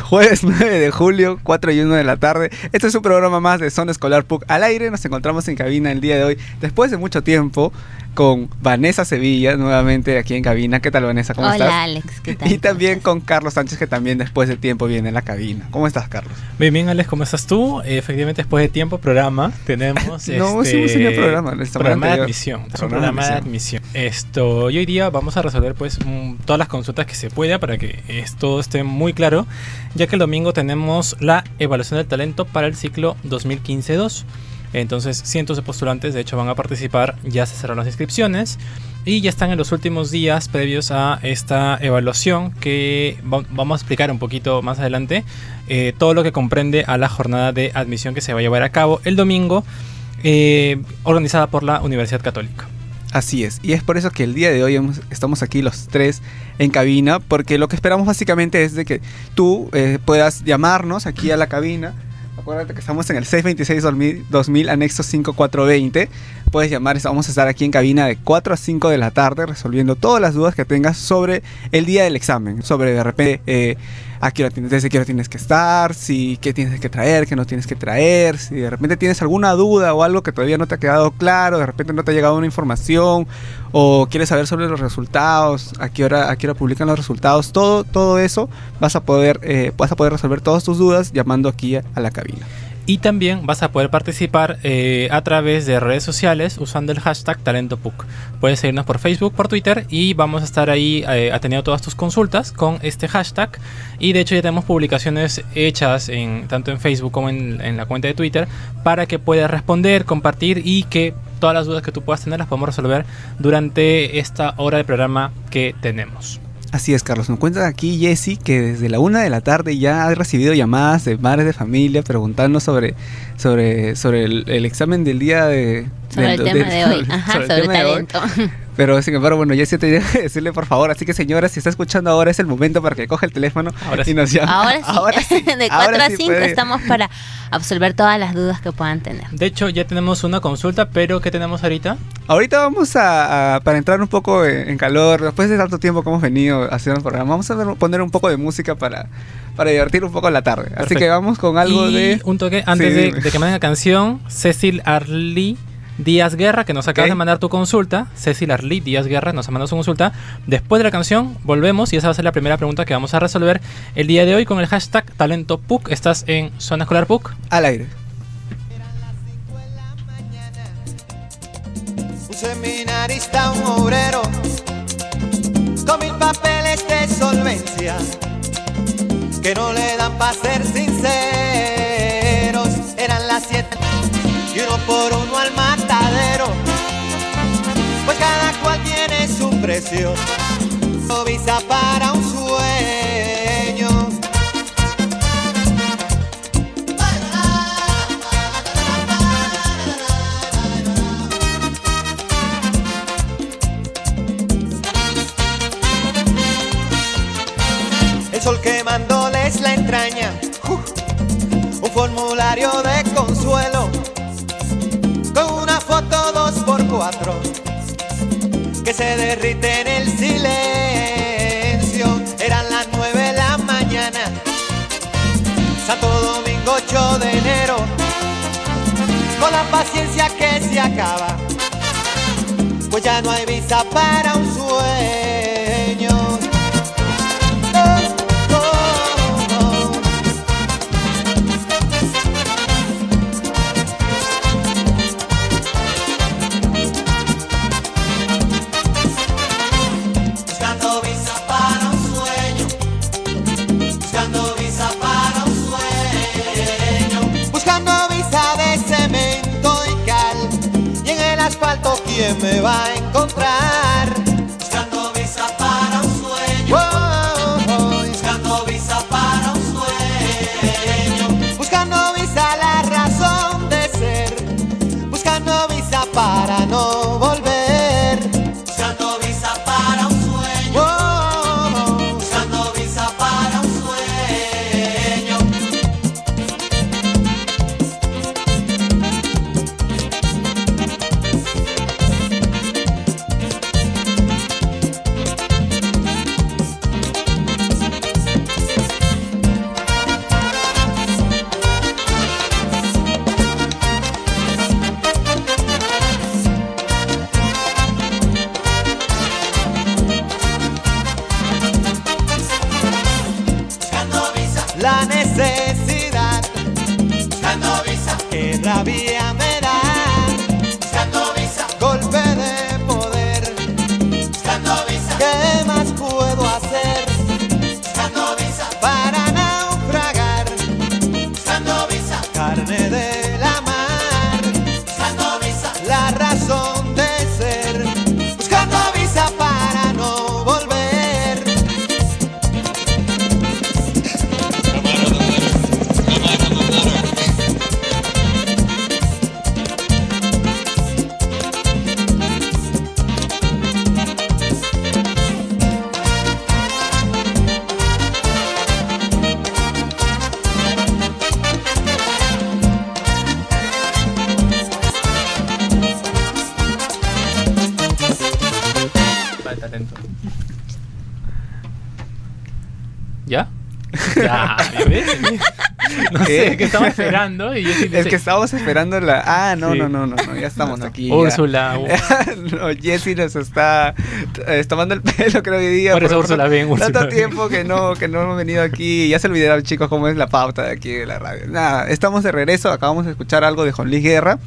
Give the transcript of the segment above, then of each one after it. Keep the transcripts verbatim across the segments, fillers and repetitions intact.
Jueves nueve de julio, cuatro y uno de la tarde. Este es un programa más de Zona Escolar P U C al aire. Nos encontramos en cabina el día de hoy, después de mucho tiempo, con Vanessa Sevilla, nuevamente aquí en cabina. ¿Qué tal, Vanessa? ¿Cómo Hola, estás? Hola, Alex. ¿Qué tal? Y también con Carlos Sánchez, que también después de tiempo viene en la cabina. ¿Cómo estás, Carlos? Bien, bien, Alex, ¿cómo estás tú? Eh, efectivamente, después de tiempo, programa, tenemos no, este... sí hemos tenido programa. Programa de admisión. Es un programa de admisión. Esto, y hoy día vamos a resolver, pues, un, todas las consultas que se pueda para que esto esté muy claro, ya que el domingo tenemos la evaluación del talento para el ciclo dos mil quince dos. Entonces, cientos de postulantes, de hecho, van a participar. Ya se cerraron las inscripciones y ya están en los últimos días previos a esta evaluación, que va- vamos a explicar un poquito más adelante eh, todo lo que comprende a la jornada de admisión que se va a llevar a cabo el domingo, eh, organizada por la Universidad Católica. Así es, y es por eso que el día de hoy hemos, estamos aquí los tres en cabina, porque lo que esperamos básicamente es de que tú eh, puedas llamarnos aquí a la cabina. Acuérdate que estamos en el seis veintiséis dos mil, anexo cinco cuatro veinte. Puedes llamar, vamos a estar aquí en cabina de cuatro a cinco de la tarde resolviendo todas las dudas que tengas sobre el día del examen. Sobre de repente eh, a qué hora tienes, desde qué hora tienes que estar, si qué tienes que traer, qué no tienes que traer, si de repente tienes alguna duda o algo que todavía no te ha quedado claro, de repente no te ha llegado una información o quieres saber sobre los resultados, a qué hora, a qué hora publican los resultados, todo, todo eso vas a poder, eh, vas a poder resolver todas tus dudas llamando aquí a, a la cabina. Y también vas a poder participar eh, a través de redes sociales usando el hashtag TalentoPUC. Puedes seguirnos por Facebook, por Twitter, y vamos a estar ahí eh, atendiendo todas tus consultas con este hashtag. Y de hecho ya tenemos publicaciones hechas en, tanto en Facebook como en, en la cuenta de Twitter, para que puedas responder, compartir y que todas las dudas que tú puedas tener las podemos resolver durante esta hora de programa que tenemos. Así es, Carlos. Nos cuenta aquí Jessy que desde la una de la tarde ya ha recibido llamadas de madres de familia preguntando sobre, sobre, sobre el, el examen del día de... Sobre del, el tema de, de hoy. Ajá, sobre, sobre talento. Pero sin embargo, bueno, Jessy te que decirle por favor. Así que, señora, si está escuchando ahora es el momento para que coja el teléfono ahora y sí. nos llame. Ahora sí. Ahora sí. De cuatro a cinco estamos para absolver todas las dudas que puedan tener. De hecho, ya tenemos una consulta, pero ¿qué tenemos ahorita? Ahorita vamos a, a para entrar un poco en, en calor, después de tanto tiempo que hemos venido haciendo el programa, vamos a ver, poner un poco de música para, para divertir un poco la tarde. Perfecto. Así que vamos con algo y de... un toque antes sí, de, de que me den la canción. Cecil Arlí Díaz Guerra, que nos acabas okay. de mandar tu consulta. Cecil Arlí Díaz Guerra nos ha mandado su consulta. Después de la canción volvemos y esa va a ser la primera pregunta que vamos a resolver el día de hoy con el hashtag TalentoPUC. Estás en Zona Escolar P U C al aire. Un seminarista, un obrero, con mil papeles de solvencia, que no le dan para ser sinceros. Eran las siete y uno por uno al matadero, pues cada cual tiene su precio. No visa para un sueño. El sol quemándoles la entraña, uh, un formulario de consuelo con una foto dos por cuatro que se derrite en el silencio. Eran las nueve de la mañana, Santo Domingo ocho de enero, con la paciencia que se acaba, pues ya no hay visa para un sueño. ¿Quién me va a encontrar? Buscando visa para un sueño. Oh, oh, oh. Buscando visa para un sueño. Buscando visa la razón de ser. Buscando visa para no volver. Buscando visa para un sueño. Oh, oh. Buscando visa para un sueño. la necesidad. Buscando visa, Qué rabia me da, buscando visa, golpe de poder. buscando visa, ¿Qué más puedo hacer buscando visa, para naufragar? buscando visa, Carne de la mar, buscando visa, la razón de ser. Buscando visa para no volver. Para el talento. ¿Ya? Ya, ¿ves? No sé, ¿Eh? que estaba esperando y yo sí Es dice, que estábamos esperando la... Ah, no, Sí. no, no, no, no, ya estamos no, no. aquí. ya. Úrsula, uh, No, Jessy nos está eh, tomando el pelo, creo, hoy día. Por eso por- Úrsula, ven, Úrsula, Tanto ven. tiempo que no, que no hemos venido aquí. Ya se olvidaron, chicos, cómo es la pauta de aquí de la radio. Nada, estamos de regreso. Acabamos de escuchar algo de Juan Luis Guerra.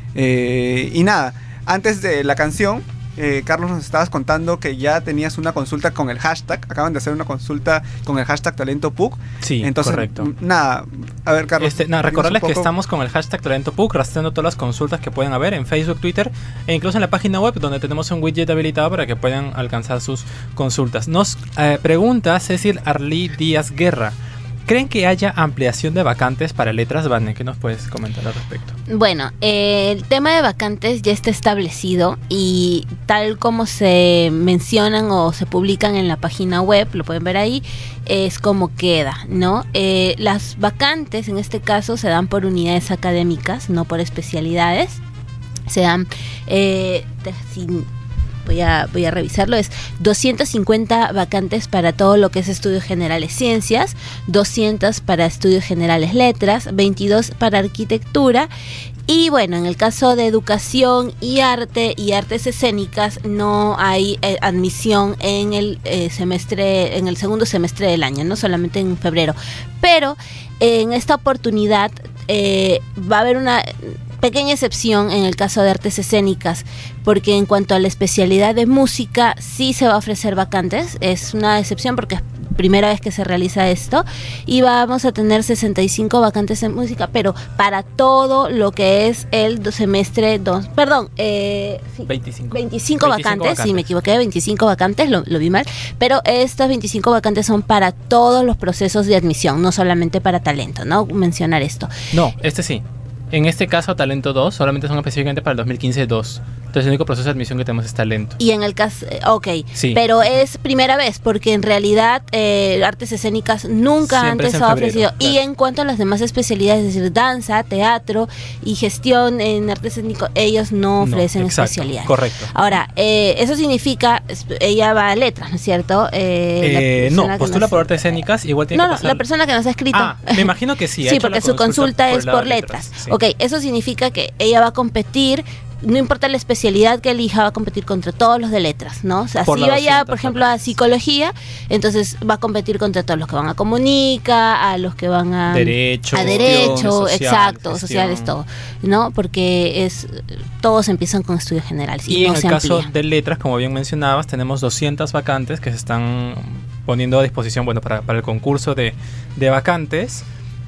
Eh, y nada, antes de la canción, eh, Carlos, nos estabas contando que ya tenías una consulta con el hashtag. Acaban de hacer una consulta con el hashtag TalentoPuc. sí, Entonces, correcto. m- nada, a ver, Carlos. Este, nada, dinos recordarles un que poco. estamos con el hashtag TalentoPuc, rastreando todas las consultas que pueden haber en Facebook, Twitter e incluso en la página web, donde tenemos un widget habilitado para que puedan alcanzar sus consultas. Nos eh, pregunta Cecil Arlí Díaz Guerra: ¿creen que haya ampliación de vacantes para letras, Vane? ¿Qué nos puedes comentar al respecto? Bueno, eh, el tema de vacantes ya está establecido y tal como se mencionan o se publican en la página web, lo pueden ver ahí, es como queda, ¿no? Eh, las vacantes en este caso se dan por unidades académicas, no por especialidades. Se dan, eh, te- sin- voy a, voy a revisarlo, es doscientas cincuenta vacantes para todo lo que es estudios generales ciencias, doscientas para estudios generales letras, veintidós para arquitectura. Y bueno, en el caso de educación y arte y artes escénicas no hay eh, admisión en el eh, semestre, en el segundo semestre del año, no solamente en febrero. Pero eh, en esta oportunidad eh, va a haber una pequeña excepción en el caso de artes escénicas, porque en cuanto a la especialidad de música sí se va a ofrecer vacantes. Es una excepción porque es primera vez que se realiza esto y vamos a tener sesenta y cinco vacantes en música, pero para todo lo que es el do- semestre dos, perdón, eh, sí, veinticinco. veinticinco vacantes, vacantes. sí, me equivoqué, veinticinco vacantes, lo, lo vi mal, pero estas veinticinco vacantes son para todos los procesos de admisión, no solamente para talento, ¿no? Mencionar esto. No, este sí. En este caso, Talento dos solamente son específicamente para el dos mil quince dos. Entonces, el único proceso de admisión que tenemos es Talento. Y en el caso, eh, ok, Sí. pero es primera vez, porque en realidad eh, artes escénicas nunca Siempre es antes en se ha febrero, ofrecido. Y claro. en cuanto a las demás especialidades, es decir, danza, teatro y gestión en arte escénico, ellos no ofrecen exacto, especialidades. correcto. Ahora, eh, eso significa, es- ella va a letras, ¿no es cierto? Eh, la Eh, persona no, que postula nos- por artes escénicas, igual tiene No, que no, pasar... la persona que nos ha escrito. Ah, me imagino que sí. ha Sí, hecho porque la su consulta por es el por lado de letras. sí. Ok, eso significa que ella va a competir, no importa la especialidad que elija, va a competir contra todos los de letras, ¿no? O sea, Por si la vaya, doscientas por ejemplo, a vacantes. psicología, entonces va a competir contra todos los que van a comunica, a los que van a Derecho, a derecho, social, exacto, gestión. sociales, todo, ¿no? Porque es todos empiezan con estudios generales y, Y no en se el caso amplía. de letras, como bien mencionabas, tenemos doscientas vacantes que se están poniendo a disposición, bueno, para, para el concurso de, de vacantes.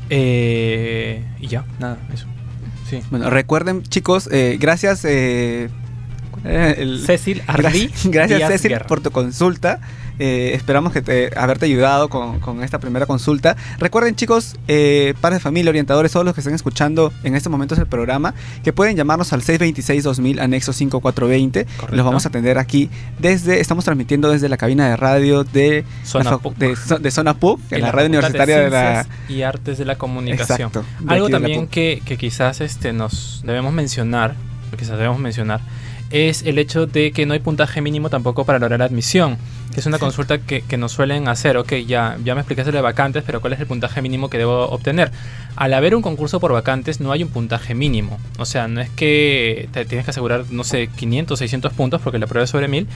Eh, y ya, nada, eso. Sí. Bueno, recuerden, chicos, eh, gracias. Eh, ¿cuál era el- Cecil Arlí Gracias, gracias Díaz Cecil, Guerra. por tu consulta. Eh, esperamos que te, haberte ayudado con, con esta primera consulta. Recuerden, chicos, eh, padres de familia, orientadores, todos los que estén escuchando en este momento el programa, que pueden llamarnos al seis dos seis dos mil, anexo cinco cuatro dos cero. Correcto. Los vamos a atender aquí desde, estamos transmitiendo desde la cabina de radio de Zona la fac- P U C. de, zo- de Zona P U C, en la, Facultad radio universitaria de, la... Ciencias y Artes de la Comunicación. Exacto, de Algo aquí de la también P U C. que, que quizás este, nos debemos mencionar, o quizás debemos mencionar, es el hecho de que no hay puntaje mínimo tampoco para lograr admisión, que es una consulta que, que nos suelen hacer. Ok, ya, ya me explicaste lo de vacantes, pero ¿cuál es el puntaje mínimo que debo obtener? Al haber un concurso por vacantes no hay un puntaje mínimo, o sea, no es que te tienes que asegurar, no sé, quinientos, seiscientos puntos porque la prueba es sobre mil,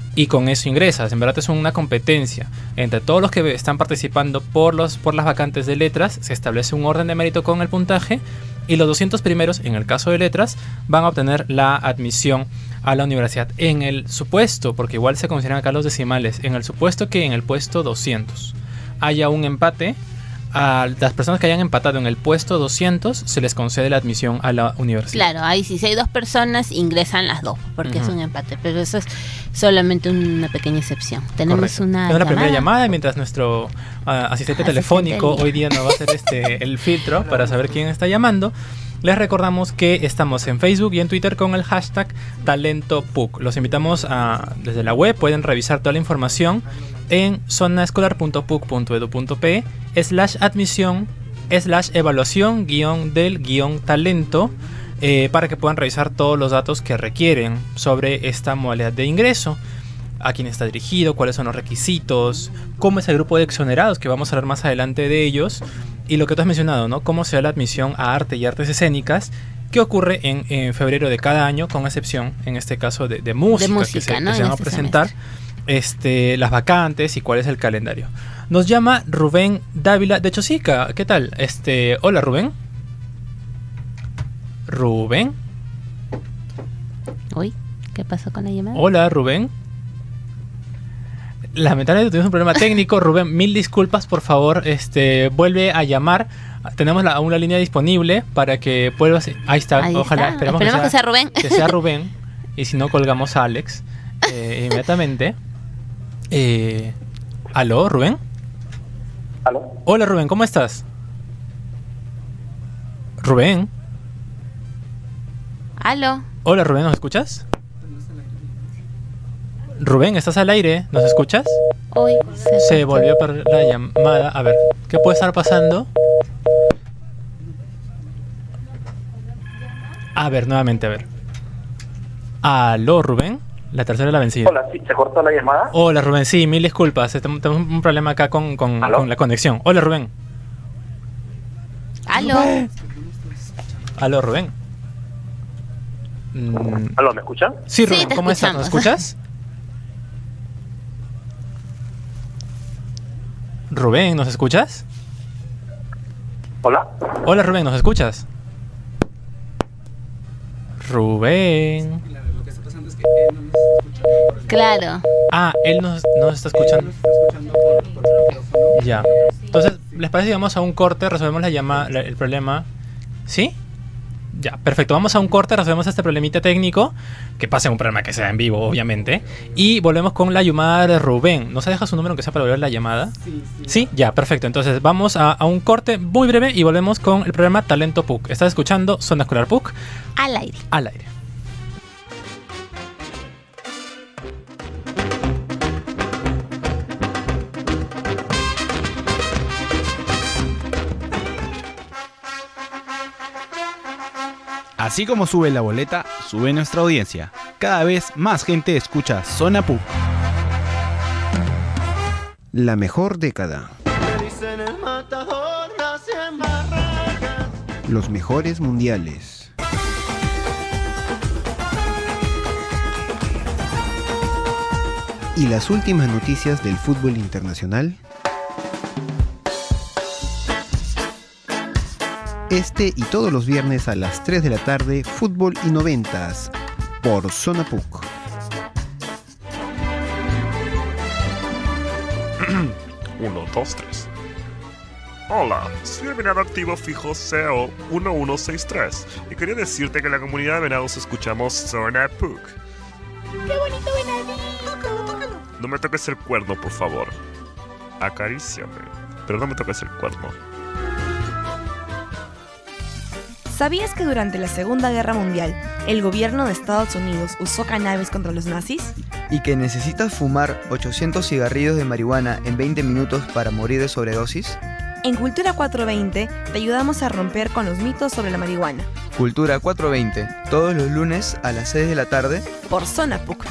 y con eso ingresas. En verdad es una competencia entre todos los que están participando por, los, por las vacantes de letras. Se establece un orden de mérito con el puntaje y los doscientos primeros, en el caso de letras, van a obtener la admisión a la universidad. En el supuesto, porque igual se consideran acá los decimales, en el supuesto que en el puesto doscientos haya un empate, a las personas que hayan empatado en el puesto doscientos se les concede la admisión a la universidad. Claro, ahí si hay dos personas ingresan las dos, porque uh-huh. es un empate, pero eso es solamente una pequeña excepción. Tenemos Correcto. una Tenemos la primera llamada. llamada, mientras nuestro uh, asistente, asistente telefónico hoy día nos va a hacer este el filtro para saber quién está llamando. Les recordamos que estamos en Facebook y en Twitter con el hashtag TalentoPuc. Los invitamos a, desde la web, pueden revisar toda la información en zonaescolar.puc.edu.pe slash admisión slash evaluación guión del guión talento eh, para que puedan revisar todos los datos que requieren sobre esta modalidad de ingreso. A quién está dirigido, cuáles son los requisitos, cómo es el grupo de exonerados, que vamos a hablar más adelante de ellos, y lo que tú has mencionado, ¿no? Cómo se da la admisión a arte y artes escénicas, que ocurre en, en febrero de cada año, con excepción, en este caso, de, de música, de música que se, ¿no? que se van a este presentar, este, las vacantes y cuál es el calendario. Nos llama Rubén Dávila de Chosica. ¿Qué tal? Este, hola, Rubén. Rubén. Uy, ¿qué pasó con la llamada? Hola, Rubén. Lamentablemente tuvimos un problema técnico. Rubén, mil disculpas, por favor, este, vuelve a llamar. Tenemos la, una línea disponible para que vuelvas. Ahí está, Ahí ojalá, está. esperemos, Esperemos que, sea, que sea Rubén. que sea Rubén. Y si no, colgamos a Alex eh, inmediatamente. Eh, ¿Aló, Rubén? ¿Aló? Hola, Rubén, ¿cómo estás? Rubén. Aló. Hola, Rubén, ¿nos escuchas? Rubén, ¿estás al aire? ¿Nos escuchas? Uy, Se se volvió a perder la llamada. A ver, ¿qué puede estar pasando? A ver, nuevamente, a ver. ¿Aló, Rubén? La tercera es la vencida. Hola, ¿sí? ¿Se cortó la llamada? Hola, Rubén, sí, mil disculpas. Tenemos un problema acá con, con, con la conexión. Hola, Rubén. Aló. Aló, Rubén. Mm, ¿Aló, me escuchan? sí, Rubén, Sí, te ¿cómo estás? ¿Nos escuchas? Rubén, ¿nos escuchas? ¿Hola? Hola, Rubén, ¿nos escuchas? Rubén. Lo que está pasando es que él no nos está escuchando. Claro. Ah, él nos, nos está escuchando. Él nos está escuchando por, por micrófono. Ya. Entonces, ¿les parece que vamos a un corte? Resolvemos la llama, la- el problema. ¿Sí? Ya, perfecto. Vamos a un corte, resolvemos este problemita técnico. Que pase un problema que sea en vivo, obviamente. Y volvemos con la llamada de Rubén. ¿Nos deja su número aunque sea para volver la llamada? Sí, sí. Sí, ya, perfecto. Entonces vamos a, a un corte muy breve y volvemos con el programa Talento Puc. Estás escuchando Zona Escolar Puc Al aire. al aire. Así como sube la boleta, sube nuestra audiencia. Cada vez más gente escucha Zona Puc. La mejor década. Me dicen el matador, nace en Barracas. Los mejores mundiales. Y las últimas noticias del fútbol internacional. Este y todos los viernes a las tres de la tarde, Fútbol y Noventas, por Zona Puc. uno, dos, tres. Hola, soy el venado activo fijo C E O uno uno seis tres y quería decirte que en la comunidad de venados escuchamos Zona Puc. ¡Qué bonito venadito! No me toques el cuerno, por favor. Acaríciame, pero no me toques el cuerno. ¿Sabías que durante la Segunda Guerra Mundial el gobierno de Estados Unidos usó cannabis contra los nazis? ¿Y que necesitas fumar ochocientos cigarrillos de marihuana en veinte minutos para morir de sobredosis? En Cultura cuatrocientos veinte te ayudamos a romper con los mitos sobre la marihuana. Cultura cuatrocientos veinte, todos los lunes a las seis de la tarde. Por Zona Puc.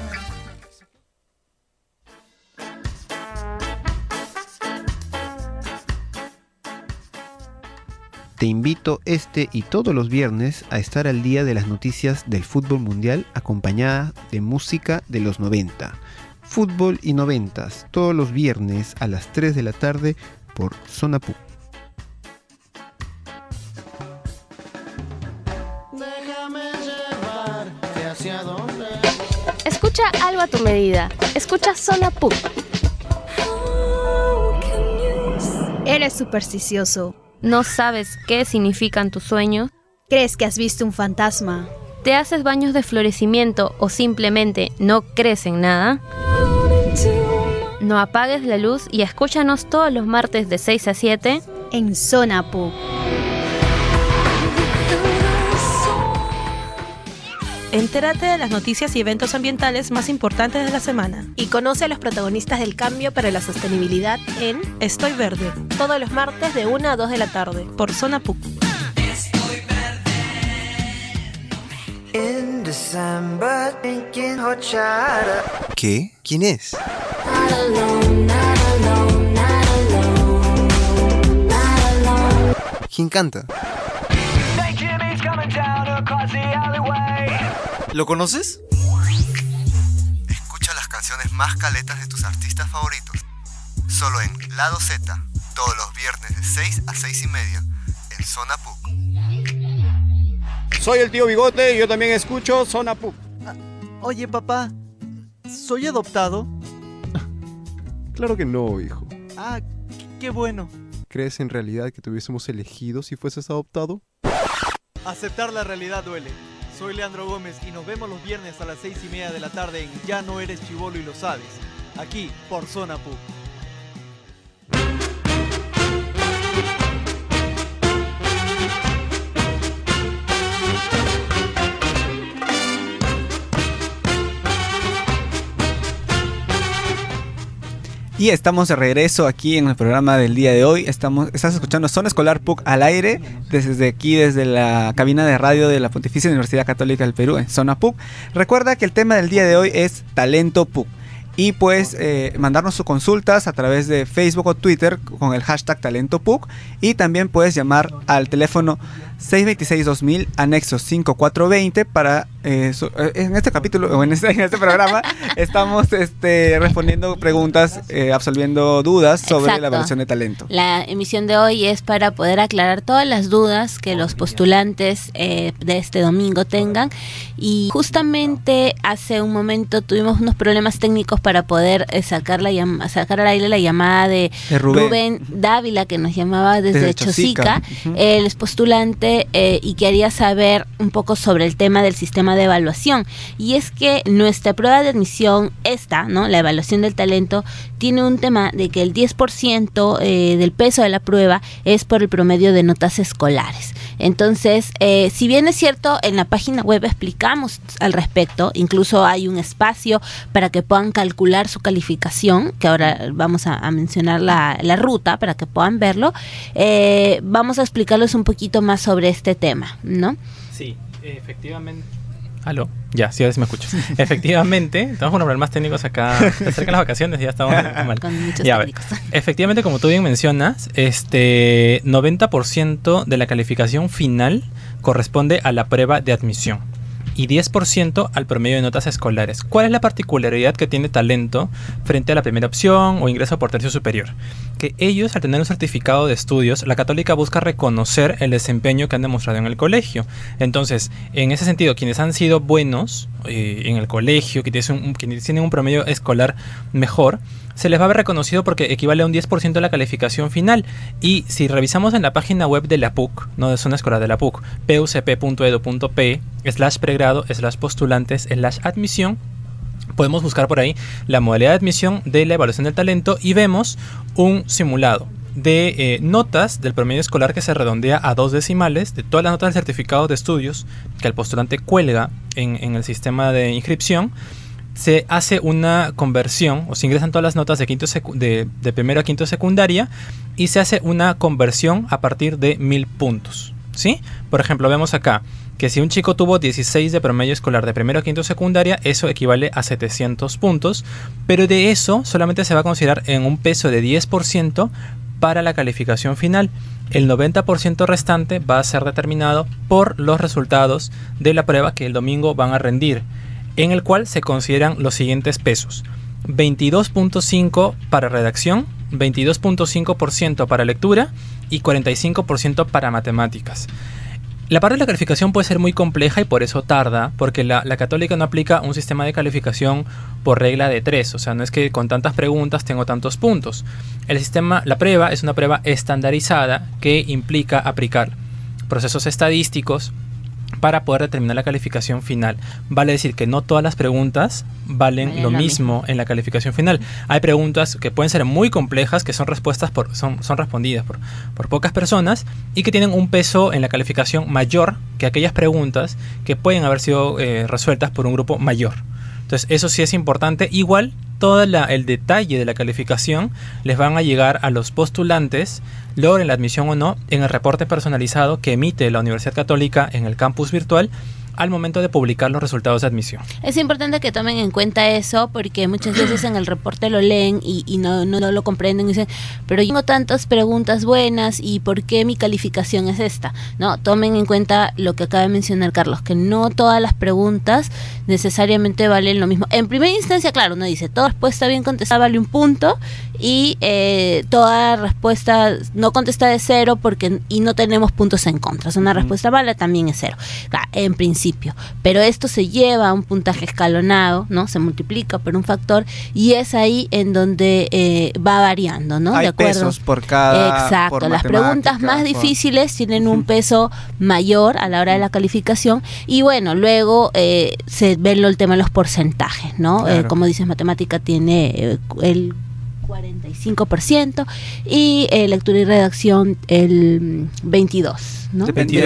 Te invito este y todos los viernes a estar al día de las noticias del fútbol mundial acompañada de música de los noventa. Fútbol y Noventas, todos los viernes a las tres de la tarde por Zona P U C. Escucha algo a tu medida. Escucha Zona P U C. ¿Eres supersticioso? ¿No sabes qué significan tus sueños? ¿Crees que has visto un fantasma? ¿Te haces baños de florecimiento o simplemente no crees en nada? No apagues la luz y escúchanos todos los martes de seis a siete en Zona P U C. Entérate de las noticias y eventos ambientales más importantes de la semana. Y conoce a los protagonistas del cambio para la sostenibilidad en Estoy Verde. Todos los martes de una a dos de la tarde. Por Zona P U C. ¿Qué? ¿Quién es? ¿Quién canta? ¿Lo conoces? Escucha las canciones más caletas de tus artistas favoritos. Solo en Lado Z, todos los viernes de seis a seis y media, en Zona P U C. Soy el tío Bigote y yo también escucho Zona P U C. Ah, oye, papá, ¿soy adoptado? Claro que no, hijo. Ah, qué bueno. ¿Crees en realidad que te hubiésemos elegido si fueses adoptado? Aceptar la realidad duele. Soy Leandro Gómez y nos vemos los viernes a las seis y media de la tarde en Ya no eres chibolo y lo sabes. Aquí, por Zona P U C. Y estamos de regreso aquí en el programa del día de hoy. Estamos, estás escuchando Zona Escolar P U C al aire desde aquí, desde la cabina de radio de la Pontificia Universidad Católica del Perú en Zona P U C. Recuerda que el tema del día de hoy es Talento P U C. Y puedes eh, mandarnos sus consultas a través de Facebook o Twitter con el hashtag Talento P U C. Y también puedes llamar al teléfono seis dos seis dos mil, anexo cinco cuatro dos cero para... Eh, so, eh, en este capítulo, o en este, en este programa, estamos este, respondiendo preguntas, eh, absolviendo dudas sobre Exacto. la evaluación de talento. La emisión de hoy es para poder aclarar todas las dudas que los postulantes eh, de este domingo tengan. Y justamente hace un momento tuvimos unos problemas técnicos para poder eh, sacar, la llam- sacar al aire la llamada de, de Rubén. Rubén Dávila, que nos llamaba desde, Desde Chosica. Chosica. Uh-huh. Él es postulante eh, y quería saber un poco sobre el tema del sistema de evaluación. Y es que nuestra prueba de admisión, esta, ¿no? La evaluación del talento, tiene un tema de que el diez por ciento eh, del peso de la prueba es por el promedio de notas escolares. Entonces, eh, si bien es cierto, en la página web explicamos al respecto, incluso hay un espacio para que puedan calcular su calificación, que ahora vamos a, a mencionar la, la ruta para que puedan verlo, eh, vamos a explicarles un poquito más sobre este tema, ¿no? Sí, efectivamente. ¿Aló? Ya, sí, ahora sí me escuchas. Efectivamente, estamos con problemas técnicos acá. Se acercan las vacaciones y ya estamos mal. Con muchos Ya, técnicos. Efectivamente, como tú bien mencionas, este noventa por ciento de la calificación final corresponde a la prueba de admisión y diez por ciento al promedio de notas escolares. ¿Cuál es la particularidad que tiene talento frente a la primera opción o ingreso por tercio superior? Que ellos, al tener un certificado de estudios, la Católica busca reconocer el desempeño que han demostrado en el colegio. Entonces, en ese sentido, quienes han sido buenos eh, en el colegio, que tienen, un, quienes tienen un promedio escolar mejor, se les va a ver reconocido porque equivale a un diez por ciento de la calificación final. Y si revisamos en la página web de la P U C, no de Zona Escolar de la P U C, p u c p punto edu punto p slash pregrado, slash postulantes, slash admisión, podemos buscar por ahí la modalidad de admisión de la evaluación del talento y vemos un simulado de eh, notas del promedio escolar que se redondea a dos decimales, de todas las notas del certificado de estudios que el postulante cuelga en, en el sistema de inscripción. Se hace una conversión, o se ingresan todas las notas de, quinto secu- de, de primero a quinto secundaria y se hace una conversión a partir de mil puntos, ¿sí? Por ejemplo, vemos acá que si un chico tuvo dieciséis de promedio escolar de primero a quinto secundaria, eso equivale a setecientos puntos, pero de eso solamente se va a considerar en un peso de diez por ciento para la calificación final. El noventa por ciento restante va a ser determinado por los resultados de la prueba que el domingo van a rendir, en el cual se consideran los siguientes pesos. veintidós punto cinco por ciento para redacción, veintidós punto cinco por ciento para lectura y cuarenta y cinco por ciento para matemáticas. La parte de la calificación puede ser muy compleja y por eso tarda, porque la, la católica no aplica un sistema de calificación por regla de tres, o sea, no es que con tantas preguntas tengo tantos puntos. El sistema, la prueba es una prueba estandarizada que implica aplicar procesos estadísticos para poder determinar la calificación final. Vale decir que no todas las preguntas valen vale lo mismo, mismo en la calificación final. Hay preguntas que pueden ser muy complejas, que son respuestas por, son, son respondidas por, por pocas personas y que tienen un peso en la calificación mayor que aquellas preguntas que pueden haber sido eh, resueltas por un grupo mayor. Entonces eso sí es importante. Igual todo la, el detalle de la calificación les van a llegar a los postulantes, logren la admisión o no, en el reporte personalizado que emite la Universidad Católica en el campus virtual al momento de publicar los resultados de admisión. Es importante que tomen en cuenta eso, porque muchas veces en el reporte lo leen y, y no, no, no lo comprenden y dicen, pero yo tengo tantas preguntas buenas y ¿por qué mi calificación es esta? No, tomen en cuenta lo que acaba de mencionar Carlos, que no todas las preguntas necesariamente valen lo mismo. En primera instancia, claro, uno dice, toda respuesta bien contestada vale un punto y eh, toda respuesta no contestada es cero porque y no tenemos puntos en contra. O sea, una uh-huh. respuesta mala también es cero. Claro, en principio. Pero esto se lleva a un puntaje escalonado, ¿no? Se multiplica por un factor y es ahí en donde eh, va variando, ¿no? Hay de acuerdo. pesos por cada. Exacto. Por las preguntas más por... difíciles tienen un peso mayor a la hora de la calificación y bueno, luego eh, se ve el tema de los porcentajes, ¿no? Claro. Eh, como dices, matemática tiene eh, el cuarenta y cinco por ciento y eh, lectura y redacción el veintidós por ciento. ¿No? Dependiendo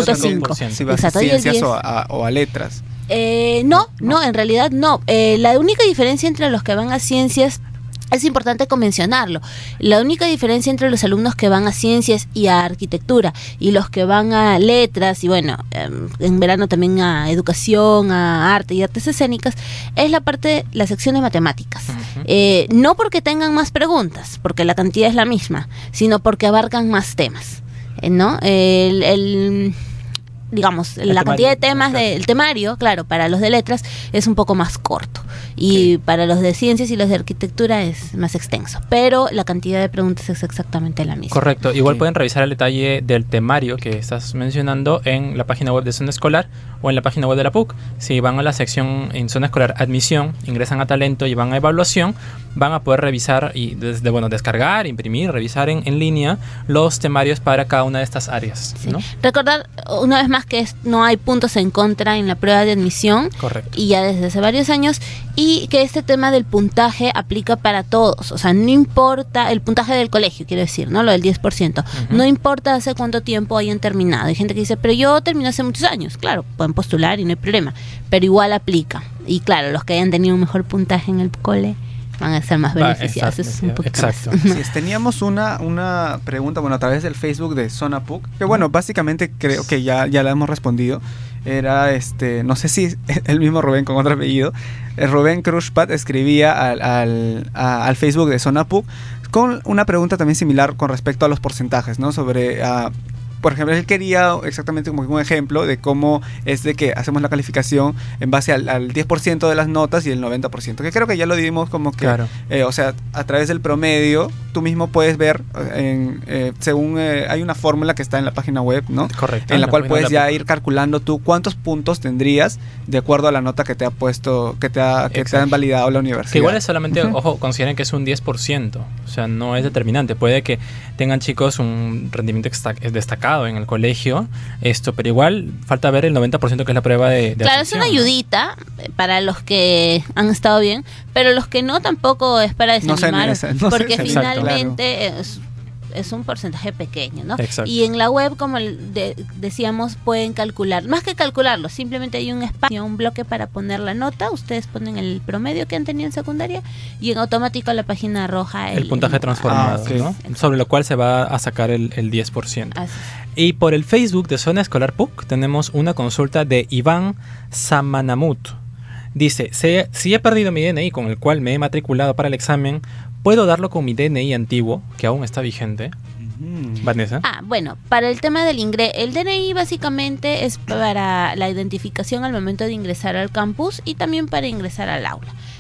de si vas a ciencias o a, o a letras. Eh, no, no, no, en realidad no. Eh, la única diferencia entre los que van a ciencias, es importante convencionarlo, la única diferencia entre los alumnos que van a ciencias y a arquitectura y los que van a letras y bueno, eh, en verano también a educación, a arte y artes escénicas, es la parte de la sección de matemáticas. Uh-huh. Eh, no porque tengan más preguntas, porque la cantidad es la misma, sino porque abarcan más temas. ¿No? El, el digamos, el la temario, cantidad de temas del temario, claro, para los de letras es un poco más corto y okay. para los de ciencias y los de arquitectura es más extenso, pero la cantidad de preguntas es exactamente la misma. Correcto, igual okay. pueden revisar el detalle del temario que estás mencionando en la página web de Zona Escolar o en la página web de la P U C. Si van a la sección en Zona Escolar Admisión, ingresan a Talento y van a Evaluación, van a poder revisar y desde, bueno, descargar, imprimir, revisar en, en línea los temarios para cada una de estas áreas, sí. ¿no? Recordar una vez más que es, no hay puntos en contra en la prueba de admisión. Correcto. Y ya desde hace varios años, y que este tema del puntaje aplica para todos, o sea, no importa el puntaje del colegio, quiero decir, ¿no? Lo del diez por ciento. Uh-huh. No importa hace cuánto tiempo hayan terminado. Hay gente que dice, pero yo terminé hace muchos años. Claro, pueden postular y no hay problema, pero igual aplica. Y claro, los que hayan tenido un mejor puntaje en el cole van a ser más beneficiados. Exacto, es un poquito exacto. más. Sí, teníamos una, una pregunta, bueno, a través del Facebook de Zona P U C, que bueno, básicamente creo que ya, ya la hemos respondido. Era, este, no sé si el mismo Rubén con otro apellido, el Rubén Cruzpat escribía al, al, a, al Facebook de Zona P U C con una pregunta también similar con respecto a los porcentajes, ¿no? Sobre... Uh, por ejemplo, él quería exactamente como un ejemplo de cómo es de que hacemos la calificación en base al, al diez por ciento de las notas y el noventa por ciento, que creo que ya lo dimos como que, claro. eh, o sea, a través del promedio, tú mismo puedes ver, en, eh, según eh, hay una fórmula que está en la página web, ¿no? Correcto. En la, la cual puedes ya ir calculando tú cuántos puntos tendrías de acuerdo a la nota que te ha puesto, que te ha, que te han validado la universidad. Que igual es solamente, uh-huh. ojo, consideren que es un diez por ciento, o sea, no es determinante. Puede que tengan chicos un rendimiento destacado en el colegio, esto, pero igual falta ver el noventa por ciento que es la prueba de, de claro, admisión, es una ayudita, ¿no? Para los que han estado bien, pero los que no tampoco es para desanimar, no se, no porque se, finalmente exacto, claro. es, es un porcentaje pequeño, ¿no? Exacto. Y en la web, como de, decíamos, pueden calcular, más que calcularlo, simplemente hay un espacio, un bloque para poner la nota, ustedes ponen el promedio que han tenido en secundaria y en automático la página arroja el, el puntaje el, transformado, ah, okay. ¿no? Sobre lo cual se va a sacar el, el diez por ciento. Así. Y por el Facebook de Zona Escolar P U C tenemos una consulta de Iván Samanamut. Dice, si he perdido mi D N I con el cual me he matriculado para el examen, ¿puedo darlo con mi D N I antiguo, que aún está vigente? Mm. Vanessa. Ah, bueno, para el tema del ingreso, el D N I básicamente es para la identificación al momento de ingresar al campus y también para ingresar al aula.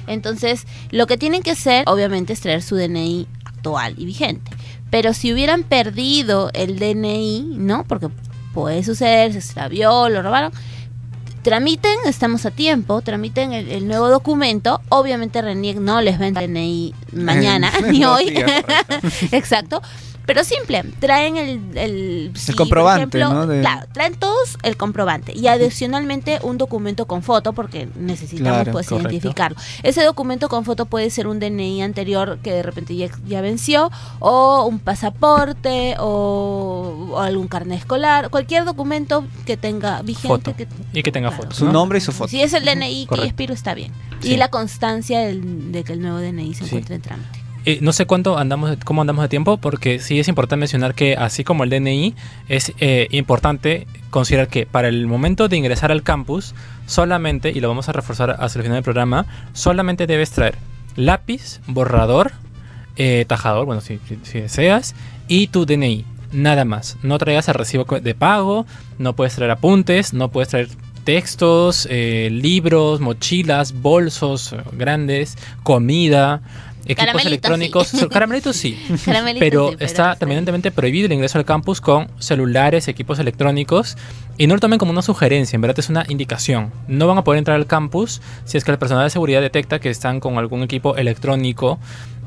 Entonces, lo que tienen que hacer, obviamente, es traer su D N I actual y vigente. Pero si hubieran perdido el D N I, ¿no? Porque puede suceder, se extravió, lo robaron. Tramiten, estamos a tiempo, tramiten el, el nuevo documento. Obviamente RENIEC no les vende el D N I mañana, ni hoy. Exacto. Pero simple, traen el... El, el si, comprobante, por ejemplo, ¿no? De... Claro, traen todos el comprobante y adicionalmente un documento con foto porque necesitamos Claro, pues correcto. identificarlo. Ese documento con foto puede ser un D N I anterior que de repente ya, ya venció, o un pasaporte, o, o algún carnet escolar, cualquier documento que tenga vigente. Foto. Que, Y que tenga claro, fotos. Su ¿no? nombre y su foto. Si es el D N I que Correcto. ya expiro, está bien. Sí. Y la constancia del- de que el nuevo D N I se Sí. encuentra en trámite. Eh, no sé cuánto andamos, de- cómo andamos de tiempo, porque sí es importante mencionar que así como el D N I, es eh, importante considerar que para el momento de ingresar al campus, solamente, y lo vamos a reforzar hacia el final del programa, solamente debes traer lápiz, borrador, eh, tajador, bueno, si, si, si deseas, y tu D N I, nada más. No traigas el recibo de pago, no puedes traer apuntes, no puedes traer textos, eh, libros, mochilas, bolsos eh, grandes, comida, equipos Caramelitos, electrónicos. sí. so- Caramelitos sí, Caramelitos pero sí, pero está sí. terminantemente prohibido el ingreso al campus con celulares, equipos electrónicos, y no lo tomen como una sugerencia, en verdad es una indicación. No van a poder entrar al campus si es que el personal de seguridad detecta que están con algún equipo electrónico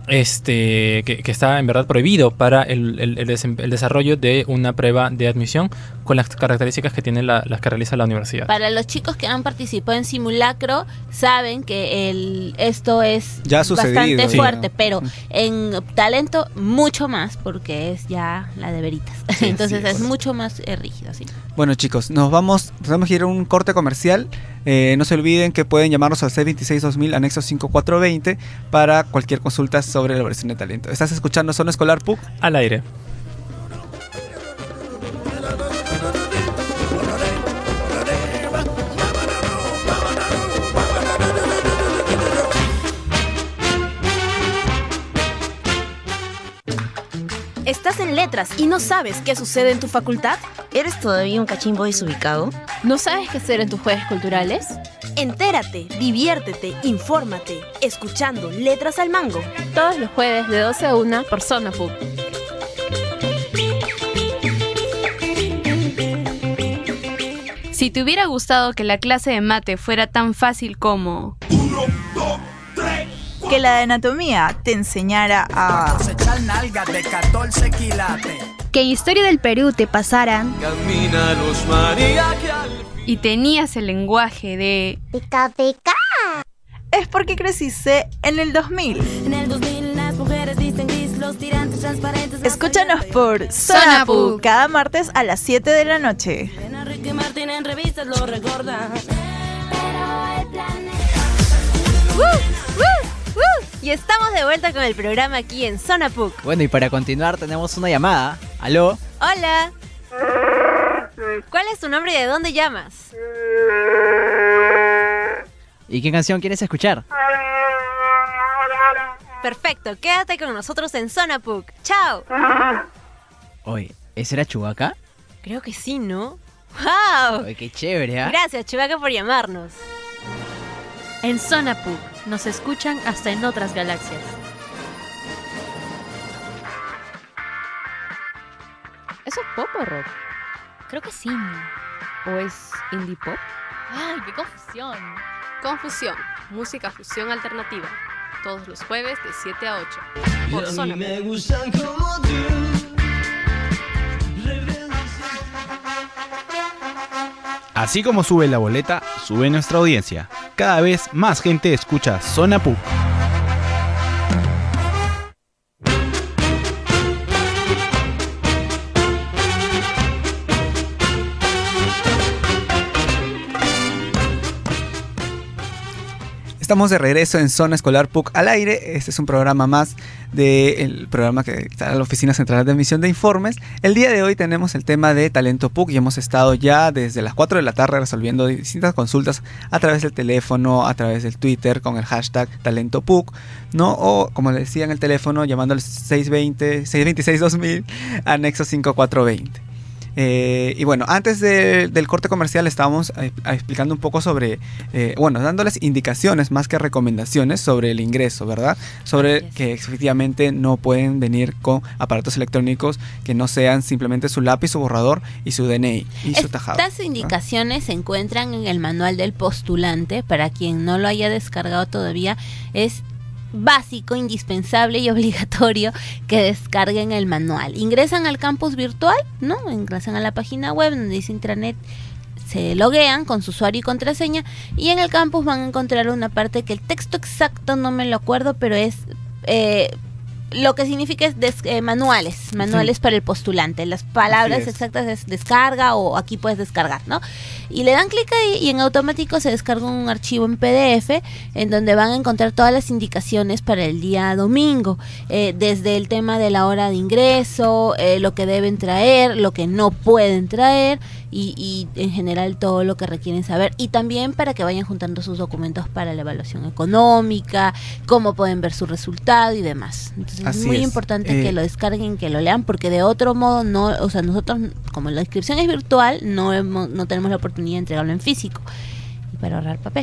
este que, que está en verdad prohibido para el, el- el desem- el desarrollo de una prueba de admisión con las características que tienen la- las que realiza la universidad. Para los chicos que han participado en simulacro, saben que el esto es Ya ha sucedido, bastante sí. fuerte, pero en talento mucho más, porque es ya la de veritas. Sí, Entonces sí, es correcto. mucho más eh, rígido, ¿sí? Bueno, chicos, nos vamos, tenemos que ir a un corte comercial. Eh, no se olviden que pueden llamarnos al seis veintiséis dos mil anexo cinco cuatro veinte para cualquier consulta sobre la evaluación de talento. ¿Estás escuchando Zona Escolar P U C? Al aire. ¿Estás en letras y no sabes qué sucede en tu facultad? ¿Eres todavía un cachimbo desubicado? ¿No sabes qué hacer en tus jueves culturales? Entérate, diviértete, infórmate, escuchando Letras al Mango. Todos los jueves de doce a una por Zona P U C. Si te hubiera gustado que la clase de mate fuera tan fácil como Que la de anatomía te enseñara a Cosechar nalgas de catorce quilates. que Historia del Perú te pasaran Camina Luz María que al y tenías el lenguaje de pica pica, es porque creciste en el dos mil. En el dos mil las mujeres dicen gris, los tirantes transparentes. Escúchanos por Zona P U C cada martes a las siete de la noche. Enrique Martín en revistas lo recorda. Y estamos de vuelta con el programa aquí en Zona P U C. Bueno, y para continuar tenemos una llamada. ¿Aló? Hola. ¿Cuál es tu nombre y de dónde llamas? ¿Y qué canción quieres escuchar? Perfecto, quédate con nosotros en Zona P U C. ¡Chao! Oye, ¿ese era Chewbacca? Creo que sí, ¿no? ¡Wow! Oye, qué chévere, ¿ah? Gracias, Chewbacca, por llamarnos. En Zona P U C nos escuchan hasta en otras galaxias. ¿Eso es pop o rock? Creo que sí. ¿O es indie pop? ¡Ay, qué confusión! Confusión, música fusión alternativa. Todos los jueves de siete a ocho. Por Zona P U C. Así como sube la boleta, sube nuestra audiencia. Cada vez más gente escucha Zona P U C. Estamos de regreso en Zona Escolar P U C al aire. Este es un programa más del programa que está en la Oficina Central de Emisión de Informes. El día de hoy tenemos el tema de talento P U C y hemos estado ya desde las cuatro de la tarde resolviendo distintas consultas a través del teléfono, a través del Twitter con el hashtag talento P U C, ¿no? O como les decía en el teléfono llamando al seis veinte, seis veintiséis dos mil anexo cinco cuatro veinte. Eh, y bueno, antes de, del corte comercial estábamos eh, explicando un poco sobre, eh, bueno, dándoles indicaciones más que recomendaciones sobre el ingreso, ¿verdad? Sobre que efectivamente no pueden venir con aparatos electrónicos que no sean simplemente su lápiz, su borrador y su D N I y su tajado. Estas indicaciones, ¿no?, se encuentran en el manual del postulante. Para quien no lo haya descargado todavía, es básico, indispensable y obligatorio que descarguen el manual. Ingresan al campus virtual, ¿no? Ingresan a la página web donde dice intranet, se loguean con su usuario y contraseña, y en el campus van a encontrar una parte que el texto exacto no me lo acuerdo, pero es eh, lo que significa es des, eh, manuales, manuales sí. para el postulante. Las palabras es. exactas es descarga o aquí puedes descargar, ¿no? Y le dan clic ahí y en automático se descarga un archivo en P D F en donde van a encontrar todas las indicaciones para el día domingo, eh, desde el tema de la hora de ingreso, eh, lo que deben traer, lo que no pueden traer y, y en general todo lo que requieren saber, y también para que vayan juntando sus documentos para la evaluación económica, cómo pueden ver su resultado y demás. Entonces Así es muy es. importante eh, que lo descarguen, que lo lean, porque de otro modo no, o sea, nosotros como la inscripción es virtual, no hemos, no tenemos la oportunidad de entregarlo en físico, y para ahorrar papel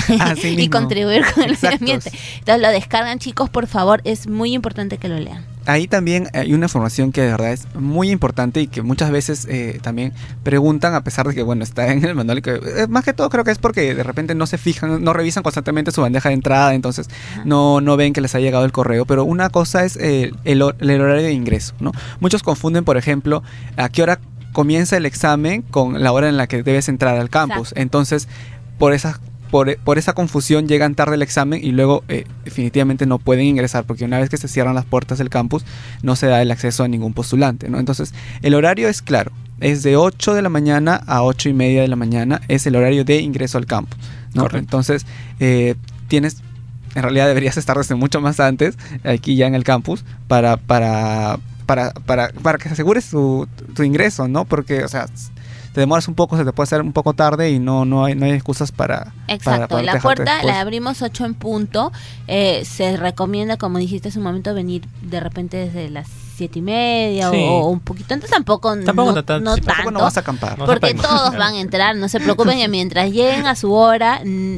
y contribuir con el medio ambiente. Entonces lo descargan, chicos, por favor, es muy importante que lo lean. Ahí también hay una información que de verdad es muy importante y que muchas veces eh, también preguntan, a pesar de que bueno está en el manual, y que eh, más que todo creo que es porque de repente no se fijan, no revisan constantemente su bandeja de entrada, entonces no, no ven que les ha llegado el correo. Pero una cosa es eh, el, el horario de ingreso, ¿no? Muchos confunden, por ejemplo, a qué hora comienza el examen con la hora en la que debes entrar al campus. Exacto. Entonces, por esa, por, por esa confusión llegan tarde el examen y luego eh, definitivamente no pueden ingresar, porque una vez que se cierran las puertas del campus no se da el acceso a ningún postulante, ¿no? Entonces, el horario es claro, es de ocho de la mañana a ocho y media de la mañana, es el horario de ingreso al campus, ¿no? Entonces, eh, tienes... En realidad deberías estar desde mucho más antes, aquí ya en el campus, para... para Para, para, para que se asegures tu, tu ingreso, ¿no? Porque, o sea, te demoras un poco, se te puede hacer un poco tarde y no no hay, no hay excusas para... Exacto, para la puerta después. La abrimos ocho en punto. Eh, se recomienda, como dijiste hace un momento, venir de repente desde las siete y media sí. o, o un poquito antes. Tampoco, tampoco no, tan, no sí, tanto. No vas a acampar. Porque no todos van a entrar, no se preocupen, y mientras lleguen a su hora,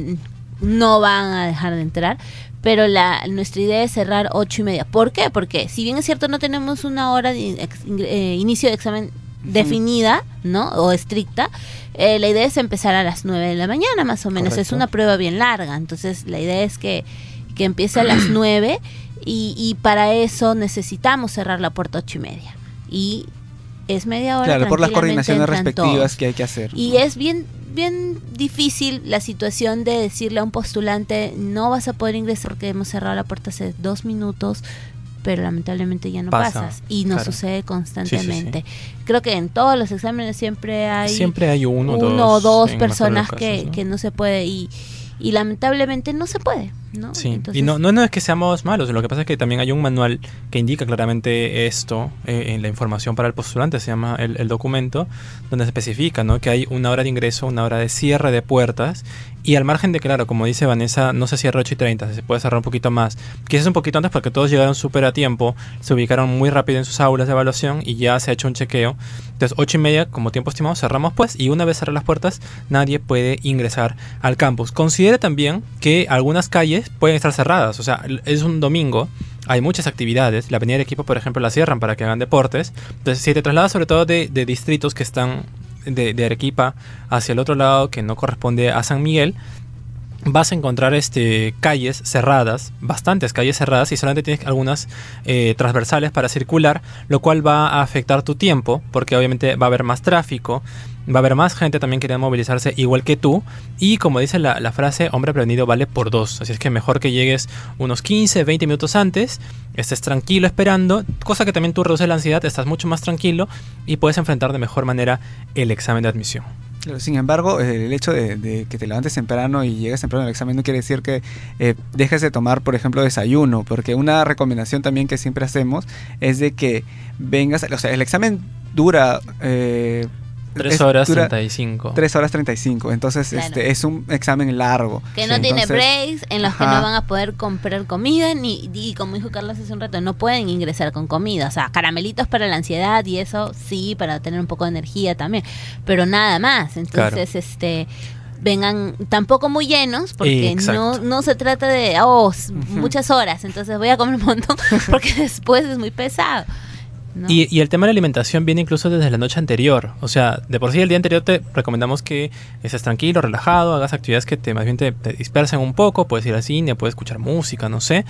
no van a dejar de entrar. Pero la nuestra idea es cerrar ocho y media. ¿Por qué? Porque si bien es cierto no tenemos una hora de ex, eh, inicio de examen definida, ¿no? O estricta, eh, la idea es empezar a las nueve de la mañana más o menos. Correcto. Es una prueba bien larga, entonces la idea es que, que empiece a las nueve y, y para eso necesitamos cerrar la puerta ocho y media. Y es media hora. Claro, por las coordinaciones respectivas todos. Que hay que hacer. Y es bien... bien difícil la situación de decirle a un postulante no vas a poder ingresar porque hemos cerrado la puerta hace dos minutos, pero lamentablemente ya no Pasa, pasas y nos claro. sucede constantemente. Sí, sí, sí. Creo que en todos los exámenes siempre hay siempre hay uno, uno dos, o dos personas casos, que, ¿no? que no se puede y y lamentablemente no se puede, ¿no? Sí, Entonces, y no, no, no es que seamos malos, lo que pasa es que también hay un manual que indica claramente esto eh, en la información para el postulante, se llama el, el documento, donde se especifica, ¿no?, que hay una hora de ingreso, una hora de cierre de puertas, y al margen de, claro, como dice Vanessa, no se cierra ocho y treinta, se puede cerrar un poquito más, quizás un poquito antes porque todos llegaron súper a tiempo, se ubicaron muy rápido en sus aulas de evaluación y ya se ha hecho un chequeo. Entonces ocho y media, como tiempo estimado, cerramos pues, y una vez cerradas las puertas, nadie puede ingresar al campus. Considere también que algunas calles pueden estar cerradas, o sea, es un domingo, hay muchas actividades, la avenida Arequipa, por ejemplo, la cierran para que hagan deportes. Entonces, si te trasladas sobre todo de, de distritos que están de, de Arequipa hacia el otro lado, que no corresponde a San Miguel, vas a encontrar este, calles cerradas, bastantes calles cerradas, y solamente tienes algunas eh, transversales para circular, lo cual va a afectar tu tiempo, porque obviamente va a haber más tráfico, va a haber más gente también queriendo movilizarse igual que tú, y como dice la, la frase, hombre prevenido vale por dos, así es que mejor que llegues unos quince, veinte minutos antes, estés tranquilo esperando, cosa que también tú reduces la ansiedad, estás mucho más tranquilo y puedes enfrentar de mejor manera el examen de admisión. Sin embargo, el hecho de, de que te levantes temprano y llegues temprano al examen no quiere decir que eh, dejes de tomar, por ejemplo, desayuno, porque una recomendación también que siempre hacemos es de que vengas, o sea, el examen dura eh, tres horas treinta y cinco. tres horas treinta y cinco. Entonces, Claro. este es un examen largo. Que no Sí, tiene entonces- breaks, en los Ajá. que no van a poder comprar comida, ni, y como dijo Carlos hace un rato, no pueden ingresar con comida. O sea, caramelitos para la ansiedad y eso sí, para tener un poco de energía también. Pero nada más. Entonces, Claro. este vengan tampoco muy llenos, porque no, Exacto. no se trata de, oh, s- muchas horas, entonces voy a comer un montón, porque después es muy pesado. ¿no? Y, y el tema de la alimentación viene incluso desde la noche anterior. O sea, de por sí el día anterior te recomendamos que estés tranquilo, relajado, hagas actividades que te más bien te, te dispersen un poco. Puedes ir al cine, puedes escuchar música, no sé.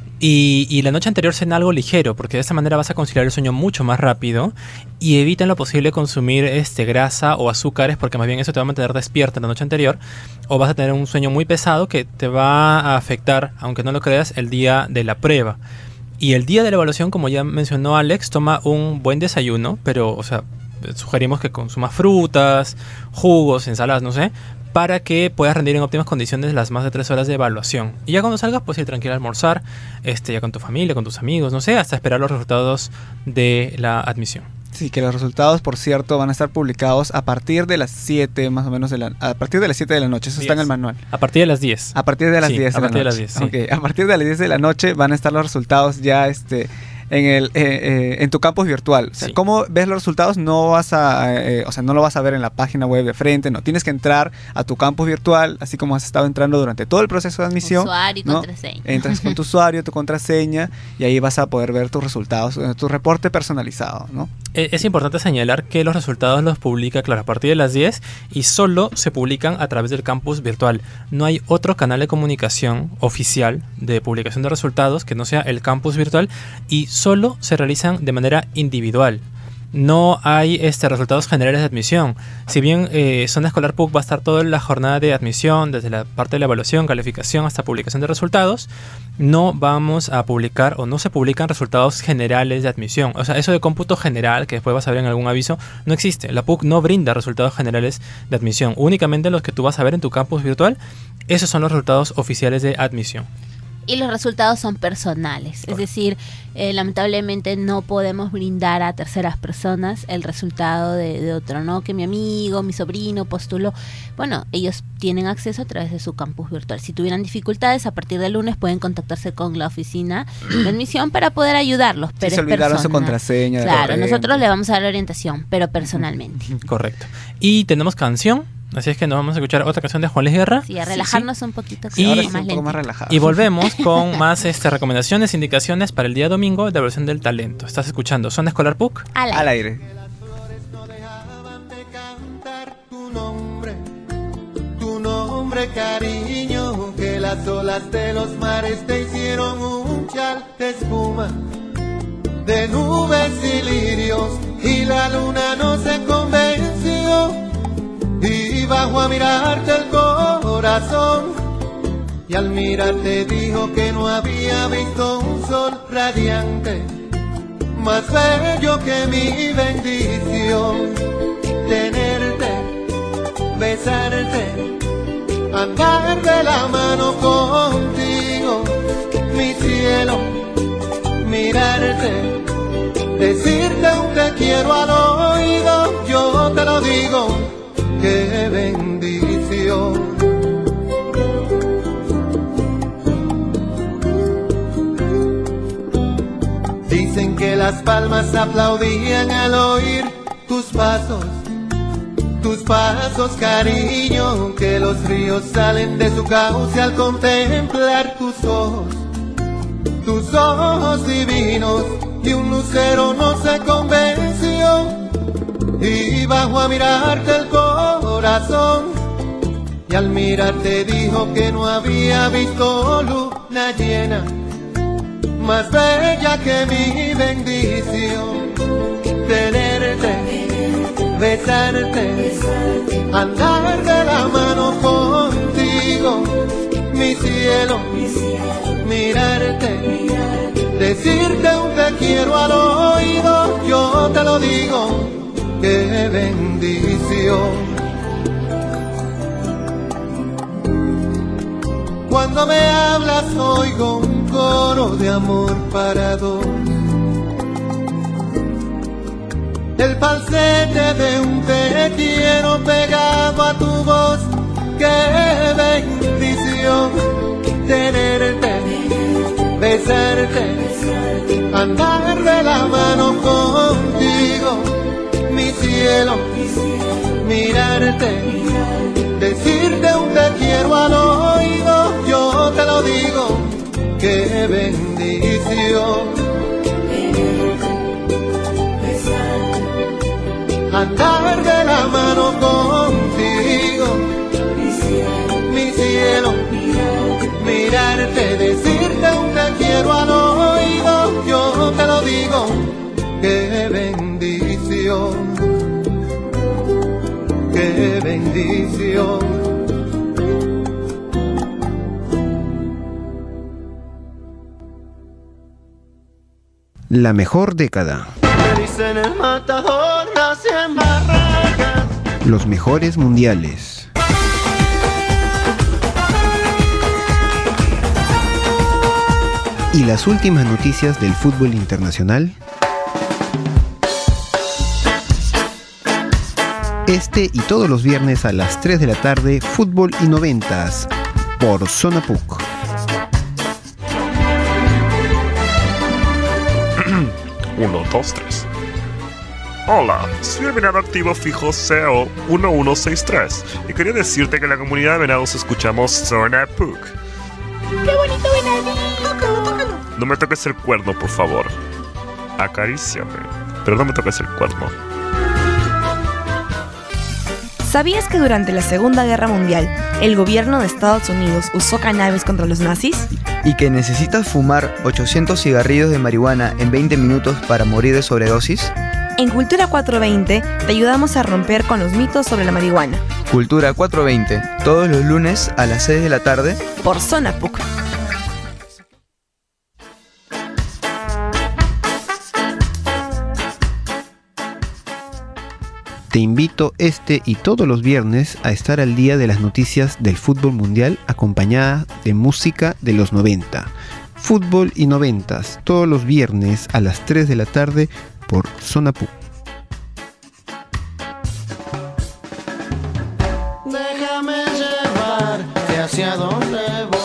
Y, y la noche anterior cena algo ligero, porque de esta manera vas a conciliar el sueño mucho más rápido y evita en lo posible consumir este, grasa o azúcares, porque más bien eso te va a mantener despierta la noche anterior, o vas a tener un sueño muy pesado que te va a afectar, aunque no lo creas, el día de la prueba. Y el día de la evaluación, como ya mencionó Alex, toma un buen desayuno, pero, o sea, sugerimos que consumas frutas, jugos, ensaladas, no sé, para que puedas rendir en óptimas condiciones las más de tres horas de evaluación. Y ya cuando salgas, puedes ir tranquilo a almorzar, este, ya con tu familia, con tus amigos, no sé, hasta esperar los resultados de la admisión. Sí, que los resultados, por cierto, van a estar publicados a partir de las siete, más o menos, de la, a partir de las siete de la noche. Eso está en el manual. A partir de las diez. A partir de las Sí, diez a de la partir de las noche. diez, sí. Ok, a partir de las diez de la noche van a estar los resultados ya este en el eh, eh, en tu campus virtual. O sea, Sí. ¿cómo ves los resultados? No vas a eh, o sea, no lo vas a ver en la página web de frente, no, tienes que entrar a tu campus virtual, así como has estado entrando durante todo el proceso de admisión. Usuario y ¿no? contraseña. Entras con tu usuario, tu contraseña y ahí vas a poder ver tus resultados, eh, tu reporte personalizado, ¿no? Eh, Es importante señalar que los resultados los publica, claro, a partir de las diez y solo se publican a través del campus virtual. No hay otro canal de comunicación oficial de publicación de resultados que no sea el campus virtual y solo se realizan de manera individual. No hay este, resultados generales de admisión. Si bien eh, Zona Escolar P U C va a estar toda la jornada de admisión, desde la parte de la evaluación, calificación hasta publicación de resultados, no vamos a publicar o no se publican resultados generales de admisión. O sea, eso de cómputo general, que después vas a ver en algún aviso, no existe. La P U C no brinda resultados generales de admisión. Únicamente los que tú vas a ver en tu campus virtual, esos son los resultados oficiales de admisión. Y los resultados son personales, es decir, eh, lamentablemente no podemos brindar a terceras personas el resultado de, de otro, ¿no? Que mi amigo, mi sobrino postuló. Bueno, ellos tienen acceso a través de su campus virtual. Si tuvieran dificultades, a partir del lunes pueden contactarse con la oficina de admisión para poder ayudarlos. Pero Si se es olvidaron su personal. contraseña. de Claro, repente. nosotros le vamos a dar la orientación, pero personalmente. Correcto. Y tenemos canción, así es que nos vamos a escuchar otra canción de Juan Luis Guerra. Sí, a relajarnos un poquito. Y, ahora sí, un poco más relajado. y volvemos con más este, recomendaciones, indicaciones para el día domingo de la evaluación del talento. Estás escuchando Zona Escolar P U C al aire. Al aire. Tu nombre, cariño, que las olas de los mares te hicieron un chal de espuma, de nubes y lirios, y la luna no se convenció, y bajó a mirarte el corazón, y al mirarte dijo que no había visto un sol radiante, más bello que mi bendición, tenerte, besarte, andar de la mano contigo, mi cielo, mirarte, decirte un te quiero al oído, yo te lo digo, qué bendición. Dicen que las palmas aplaudían al oír tus pasos, tus pasos, cariño, que los ríos salen de su cauce al contemplar tus ojos, tus ojos divinos, y un lucero no se convenció, y bajó a mirarte el corazón, y al mirarte dijo que no había visto luna llena, más bella que mi bendición, tenerte, besarte, andar de la mano contigo, mi cielo, mirarte, decirte un te quiero al oído, yo te lo digo, qué bendición. Cuando me hablas oigo un coro de amor para dos, el falsete de un te quiero pegado a tu voz. Qué bendición tenerte, besarte, andar de la mano contigo, mi cielo, mirarte, decirte un te quiero al oído, yo te lo digo, qué bendición. Andar de la mano contigo, mi cielo, mirarte, decirte un te quiero al oído, yo te lo digo, qué bendición, qué bendición. La mejor década. Me dicen el matador, nace en Barracas. Los mejores mundiales. Y las últimas noticias del fútbol internacional. Este y todos los viernes a las tres de la tarde, Fútbol y Noventas, por Zona P U C. uno, dos, tres. Hola, soy el venado activo fijo C O uno uno seis tres y quería decirte que en la comunidad de venados escuchamos Zona P U C. ¡Qué bonito venadito! Tócalo, tócalo. No me toques el cuerno, por favor. Acaríciame, pero no me toques el cuerno. ¿Sabías que durante la Segunda Guerra Mundial el gobierno de Estados Unidos usó cannabis contra los nazis? ¿Y que necesitas fumar ochocientos cigarrillos de marihuana en veinte minutos para morir de sobredosis? En Cultura cuatrocientos veinte te ayudamos a romper con los mitos sobre la marihuana. Cultura cuatrocientos veinte, todos los lunes a las seis de la tarde por Zona P U C. Te invito este y todos los viernes a estar al día de las noticias del fútbol mundial acompañada de música de los noventa. Fútbol y noventas, todos los viernes a las tres de la tarde por Zona P U C. Déjame llevarte hacia donde voy.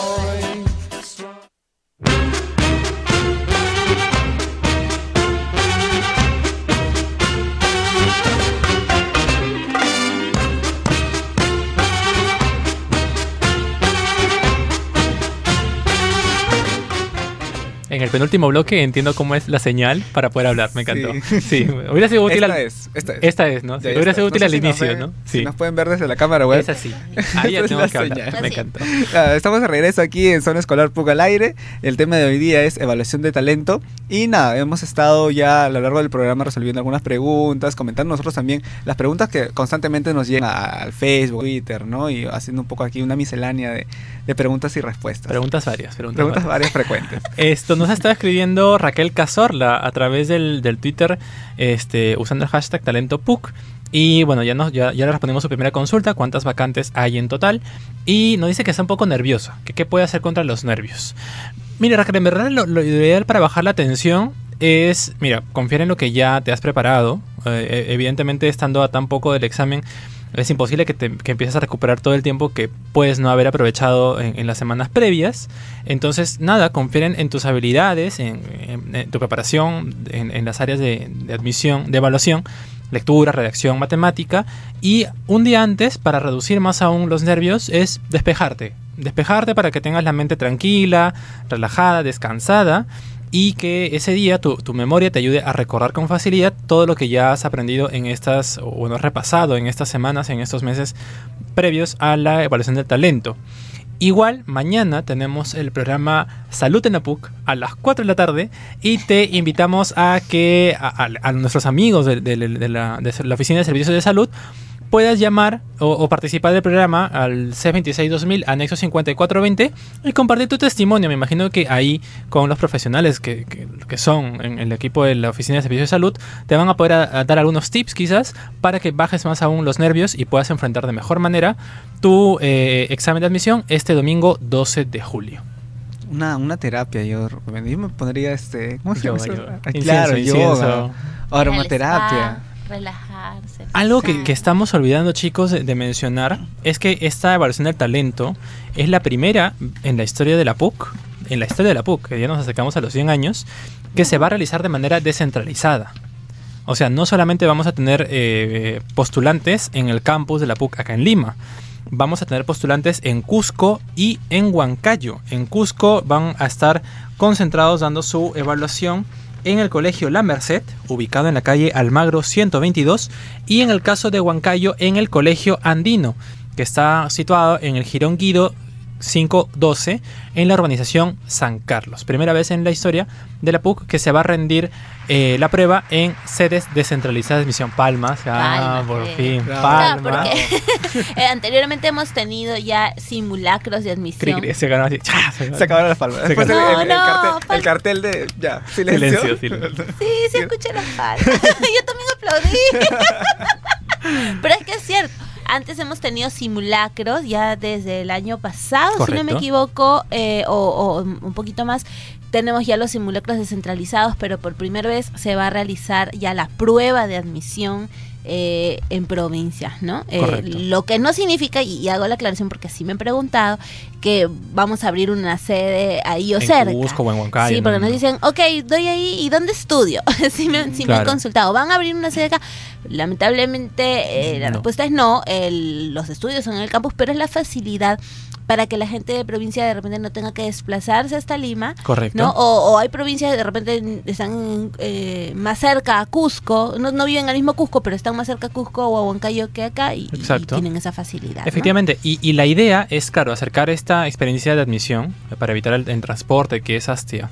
En el penúltimo bloque entiendo cómo es la señal para poder hablar, me encantó. Sí, sí hubiera sido útil. Esta al... es, esta es. Esta es, ¿no? Sí, hubiera sido útil no sé al si inicio, ven, ¿no? Sí. Si nos pueden ver desde la cámara web. Es así. Ahí ya tengo que hablar. Señal. Me encantó. Estamos de regreso aquí en Zona Escolar P U C al aire. El tema de hoy día es evaluación de talento. Y nada, hemos estado ya a lo largo del programa resolviendo algunas preguntas, comentando nosotros también las preguntas que constantemente nos llegan al Facebook, Twitter, ¿no? Y haciendo un poco aquí una miscelánea de, de preguntas y respuestas. Preguntas varias. Preguntas, preguntas varias. varias frecuentes. Esto nos ha estado escribiendo Raquel Cazorla a través del, del Twitter, este, usando el hashtag Talento P U C. Y bueno, ya, nos, ya, ya le respondimos su primera consulta, cuántas vacantes hay en total. Y nos dice que está un poco nerviosa, que qué puede hacer contra los nervios. Mira, Raquel, en verdad lo, lo ideal para bajar la tensión es, mira, confiar en lo que ya te has preparado. Eh, evidentemente, estando a tan poco del examen, es imposible que, te, que empieces a recuperar todo el tiempo que puedes no haber aprovechado en, en las semanas previas. Entonces, nada, confiar en, en tus habilidades, en, en, en tu preparación, en, en las áreas de, de admisión, de evaluación, lectura, redacción, matemática. Y un día antes, para reducir más aún los nervios, es despejarte. Despejarte para que tengas la mente tranquila, relajada, descansada. Y que ese día tu, tu memoria te ayude a recordar con facilidad todo lo que ya has aprendido en estas, o bueno, repasado en estas semanas, en estos meses previos a la evaluación del talento. Igual, mañana tenemos el programa Salud en la P U C a las cuatro de la tarde y te invitamos a que a, a, a nuestros amigos de, de, de, la, de la Oficina de Servicios de Salud puedas llamar o, o participar del programa al C veintiséis dos mil, anexo cincuenta y cuatro veinte y compartir tu testimonio. Me imagino que ahí con los profesionales que, que, que son en el equipo de la Oficina de Servicios de Salud te van a poder a, a dar algunos tips quizás para que bajes más aún los nervios y puedas enfrentar de mejor manera tu eh, examen de admisión este domingo doce de julio. Una, una terapia, yo, yo me pondría este... ¿Cómo se llama? Yoga, yoga. Ah, claro, incienso, yoga, aromaterapia. relajarse. Algo que, que estamos olvidando, chicos, de, de mencionar es que esta evaluación del talento es la primera en la historia de la P U C, en la historia de la P U C, que ya nos acercamos a los cien años, que se va a realizar de manera descentralizada. O sea, no solamente vamos a tener eh, postulantes en el campus de la P U C acá en Lima, vamos a tener postulantes en Cusco y en Huancayo. En Cusco van a estar concentrados dando su evaluación en el colegio La Merced, ubicado en la calle Almagro ciento veintidós, y en el caso de Huancayo en el colegio Andino, que está situado en el Jirón Guido quinientos doce en la urbanización San Carlos. Primera vez en la historia de la P U C que se va a rendir eh, la prueba en sedes descentralizadas de admisión. Palmas, ah, Palmas, por eh. fin, Claro, palmas. porque eh, anteriormente hemos tenido ya simulacros de admisión. Cri, cri, se ganó así. Se acabaron las palmas. Después el, No, el- el no, cartel, pal- el cartel de ya, silencio. Silencio, silencio. Sí, sí escuché las palmas. Yo también aplaudí. Pero es que es cierto. Antes hemos tenido simulacros ya desde el año pasado, si no me Correcto. equivoco, eh, o, o un poquito más. Tenemos ya los simulacros descentralizados, pero por primera vez se va a realizar ya la prueba de admisión eh, en provincias, ¿no? Eh, Correcto. lo que no significa, y, y hago la aclaración porque así me han preguntado, que vamos a abrir una sede ahí o En cerca. Cusco o en Huancayo, Sí, no, porque no. nos dicen, ok, doy ahí, ¿y dónde estudio? sí me, sí me han Claro. consultado. ¿Van a abrir una sede acá? Lamentablemente, eh, la No. respuesta es no. El- los estudios son en el campus, pero es la facilidad para que la gente de provincia de repente no tenga que desplazarse hasta Lima. Correcto. ¿No? O, o hay provincias que de repente están eh, más cerca a Cusco, no, no viven al mismo Cusco, pero están más cerca a Cusco o a Huancayo que acá y, y Exacto. tienen esa facilidad. ¿no? Efectivamente, y, y la idea es, claro, acercar esta experiencia de admisión eh, para evitar el, el transporte que es hacia,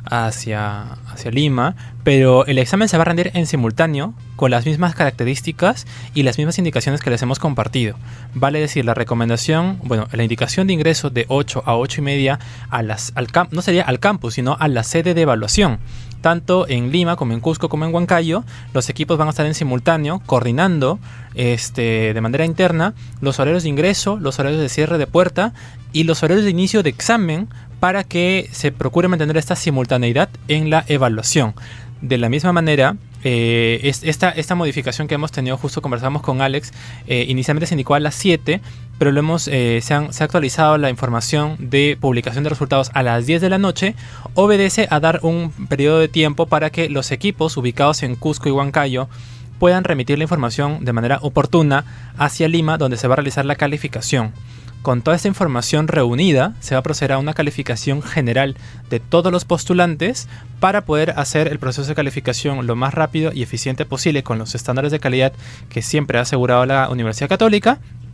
hacia, hacia Lima, pero el examen se va a rendir en simultáneo con las mismas características y las mismas indicaciones que les hemos compartido. Vale decir, la recomendación, bueno, la indicación de ingreso de ocho a ocho y media a las, al camp, no sería al campus, sino a la sede de evaluación. Tanto en Lima como en Cusco como en Huancayo, los equipos van a estar en simultáneo, coordinando este, de manera interna los horarios de ingreso, los horarios de cierre de puerta y los horarios de inicio de examen para que se procure mantener esta simultaneidad en la evaluación. De la misma manera, eh, es, esta, esta modificación que hemos tenido, justo conversamos con Alex, eh, inicialmente se indicó a las siete, pero lo hemos, eh, se, han, se ha actualizado la información de publicación de resultados a las diez de la noche, obedece a dar un periodo de tiempo para que los equipos ubicados en Cusco y Huancayo puedan remitir la información de manera oportuna hacia Lima, donde se va a realizar la calificación. Con toda esta información reunida, se va a proceder a una calificación general de todos los postulantes para poder hacer el proceso de calificación lo más rápido y eficiente posible con los estándares de calidad que siempre ha asegurado la Universidad Católica.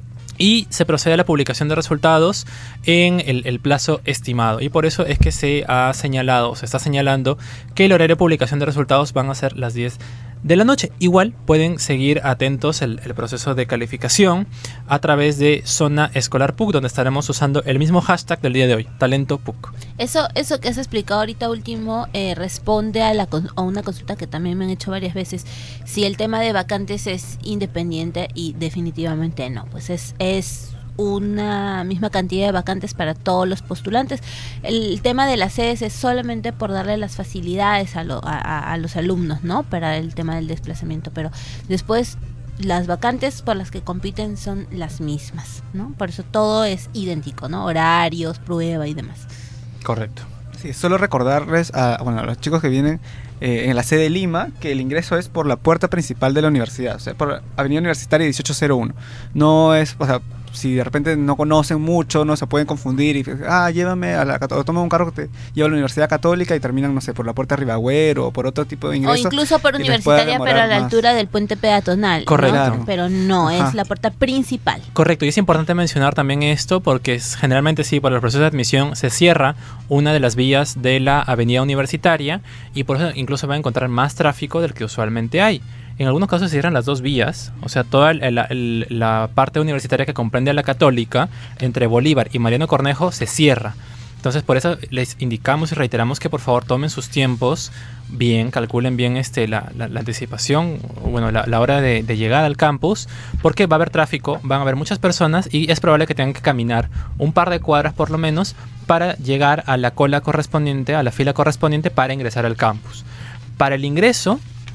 Y se procede a la publicación de resultados en el, el plazo estimado. Y por eso es que se ha señalado, se está señalando que el horario de publicación de resultados van a ser las diez de la noche. Igual pueden seguir atentos el, el proceso de calificación a través de Zona Escolar P U C, donde estaremos usando el mismo hashtag del día de hoy, Talento P U C. Eso, eso que has explicado ahorita último eh, responde a, la, con- a una consulta que también me han hecho varias veces. Si el tema de vacantes es independiente, y definitivamente no, pues es, es una misma cantidad de vacantes para todos los postulantes. El tema de las sedes es solamente por darle las facilidades a, lo- a, a- a los alumnos, ¿no? Para el tema del desplazamiento, pero después las vacantes por las que compiten son las mismas, ¿no? Por eso todo es idéntico, ¿no? Horarios, prueba y demás. Correcto. Sí, solo recordarles a, bueno, a los chicos que vienen eh, en la sede de Lima que el ingreso es por la puerta principal de la universidad, o sea, por Avenida Universitaria dieciocho cero uno. No es, o sea, si de repente no conocen mucho, no se pueden confundir y, ah, llévame a la, o toma un carro que te lleva a la Universidad Católica y terminan, no sé, por la puerta Ribagüero o por otro tipo de ingreso. O incluso por y les pueda universitaria, pero a demorar la más. altura del puente peatonal. ¿no? Correcto. Pero no, Ajá. es la puerta principal. Correcto, y es importante mencionar también esto porque es, generalmente sí, por el proceso de admisión se cierra una de las vías de la avenida universitaria y por eso incluso va a encontrar más tráfico del que usualmente hay. En algunos casos se cierran las dos vías, o sea, toda el- el- el- la parte universitaria que comprende a la Católica, entre Bolívar y Mariano Cornejo, se cierra. Entonces, por eso les indicamos y reiteramos que por favor tomen sus tiempos bien, calculen bien este, la, la- la anticipación, o bueno, la, la hora de, de llegada al campus, porque va a haber tráfico, van a haber muchas personas y es probable que tengan que caminar un par de cuadras por lo menos para llegar a la cola correspondiente, a la fila correspondiente para ingresar al campus. Para el ingreso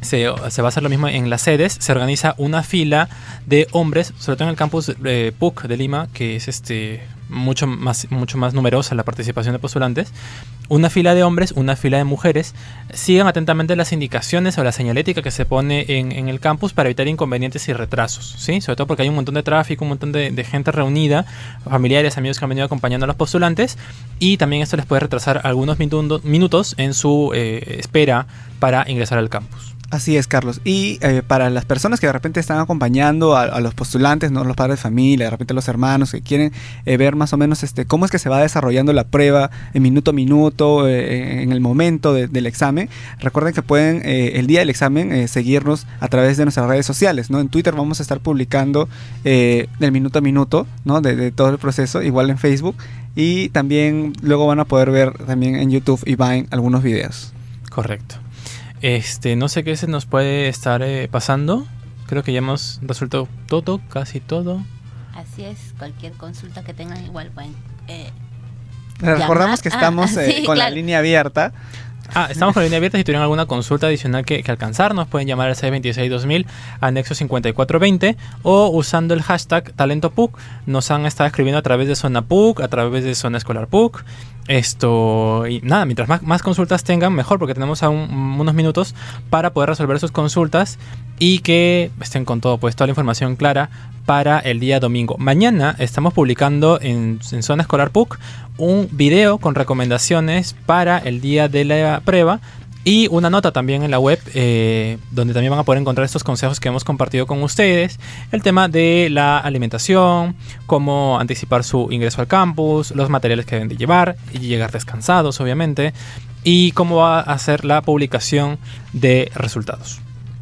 se, se va a hacer lo mismo en las sedes. Se organiza una fila de hombres, sobre todo en el campus eh, P U C de Lima, que es este mucho más, mucho más numerosa la participación de postulantes. Una fila de hombres, una fila de mujeres. Sigan atentamente las indicaciones o la señalética que se pone en, en el campus para evitar inconvenientes y retrasos, ¿sí? Sobre todo porque hay un montón de tráfico, un montón de, de gente reunida, familiares, amigos que han venido acompañando a los postulantes, y también esto les puede retrasar algunos minutos, minutos en su eh, espera para ingresar al campus. Así es, Carlos. Y eh, para las personas que de repente están acompañando a, a los postulantes, no los padres de familia, de repente los hermanos que quieren eh, ver más o menos este cómo es que se va desarrollando la prueba en minuto a minuto, eh, en el momento de, del examen, recuerden que pueden eh, el día del examen eh, seguirnos a través de nuestras redes sociales, ¿no? En Twitter vamos a estar publicando eh, el minuto a minuto, ¿no? De, de todo el proceso, igual en Facebook, y también luego van a poder ver también en YouTube y Vine algunos videos. Correcto. Este, no sé qué se nos puede estar eh, pasando. Creo que ya hemos resuelto todo, casi todo. Así es, cualquier consulta que tengan igual pueden eh, recordamos llamar. que estamos ah, eh, sí, con claro. la línea abierta. Ah, estamos con la línea abierta. Si tuvieran alguna consulta adicional que, que alcanzarnos, pueden llamar al seis dos seis dos mil, anexo cincuenta y cuatro veinte, o usando el hashtag Talento P U C. Nos han estado escribiendo a través de Zona P U C, a través de Zona Escolar P U C. Esto, y nada, mientras más, más consultas tengan, mejor, porque tenemos aún unos minutos para poder resolver sus consultas y que estén con todo, pues toda la información clara para el día domingo. Mañana estamos publicando en, en Zona Escolar P U C un video con recomendaciones para el día de la prueba y una nota también en la web eh, donde también van a poder encontrar estos consejos que hemos compartido con ustedes. El tema de la alimentación, cómo anticipar su ingreso al campus, los materiales que deben de llevar y llegar descansados, obviamente, y cómo va a ser la publicación de resultados.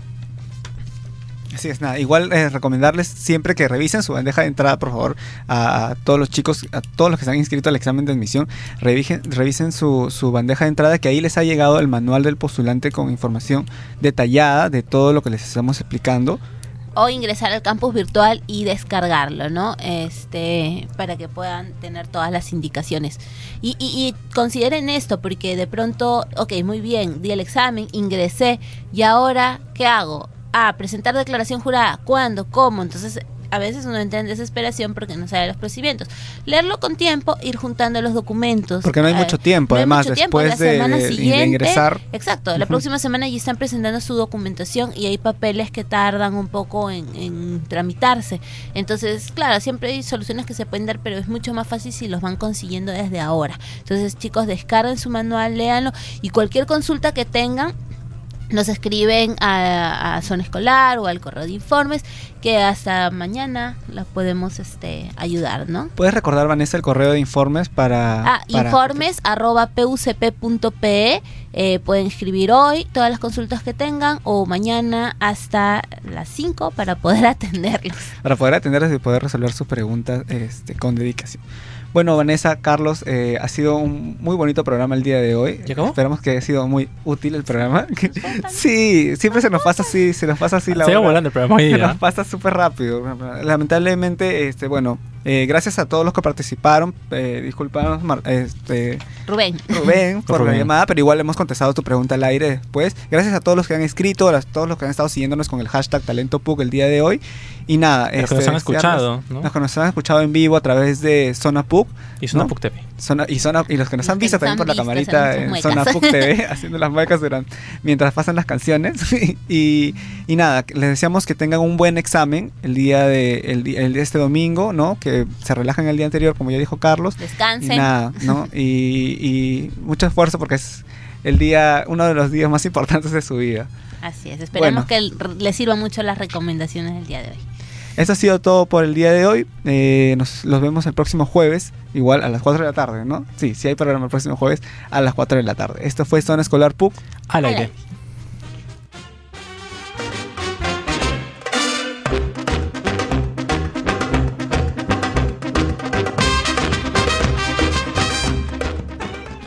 Así es, nada, igual eh, recomendarles siempre que revisen su bandeja de entrada, por favor, a, a todos los chicos, a todos los que se han inscrito al examen de admisión, revisen, revisen su, su bandeja de entrada, que ahí les ha llegado el manual del postulante con información detallada de todo lo que les estamos explicando. O ingresar al campus virtual y descargarlo, ¿no? Este, para que puedan tener todas las indicaciones. Y, y, y consideren esto, porque de pronto, ok, muy bien, di el examen, ingresé, y ahora, ¿qué hago? Ah, presentar declaración jurada. ¿Cuándo? ¿Cómo? Entonces, a veces uno entra en desesperación porque no sabe los procedimientos. Leerlo con tiempo, ir juntando los documentos. Porque no hay mucho tiempo, no además, mucho tiempo. después la semana de, siguiente, de ingresar. Exacto, la uh-huh. próxima semana ya están presentando su documentación y hay papeles que tardan un poco en, en tramitarse. Entonces, claro, siempre hay soluciones que se pueden dar, pero es mucho más fácil si los van consiguiendo desde ahora. Entonces, chicos, descarguen su manual, léanlo, y cualquier consulta que tengan, nos escriben a, a Zona Escolar o al correo de informes, que hasta mañana las podemos este ayudar, ¿no? ¿Puedes recordar, Vanessa, el correo de informes para...? Ah, para... informes arroba pucp punto pe. Eh, pueden escribir hoy todas las consultas que tengan o mañana hasta las cinco para poder atenderlos. Para poder atenderlos y poder resolver sus preguntas este, con dedicación. Bueno, Vanessa, Carlos, eh, ha sido un muy bonito programa el día de hoy. ¿Llegó? Esperamos que haya sido muy útil el programa. Sí, siempre se nos pasa así, se nos pasa así la Sigo hora. volando el programa hoy día. Se nos pasa súper rápido. Lamentablemente, este, bueno, eh, gracias a todos los que participaron. Eh, disculpanos, Mar- este, Rubén. Rubén, por Rubén. la llamada, pero igual hemos contestado tu pregunta al aire después. Gracias a todos los que han escrito, a todos los que han estado siguiéndonos con el hashtag Talento P U C el día de hoy. Y nada, los que nos han escuchado, ¿no? Los que nos han escuchado en vivo a través de Zona P U C. Y Zona ¿no? P U C T V. Zona, y, Zona, y los que nos han visto también por la camarita en Zona P U C T V, haciendo las muecas durante, mientras pasan las canciones. y, y nada, les deseamos que tengan un buen examen el día de el, el de este domingo, ¿no? Que se relajen el día anterior, como ya dijo Carlos. Descansen. Y nada, ¿no? y, y mucho esfuerzo porque es el día, uno de los días más importantes de su vida. Así es, esperemos bueno. que el, les sirvan mucho las recomendaciones del día de hoy. Eso ha sido todo por el día de hoy. Eh, nos los vemos el próximo jueves, igual a las cuatro de la tarde, ¿no? Sí, sí hay programa el próximo jueves a las cuatro de la tarde. Esto fue Zona Escolar P U C al aire.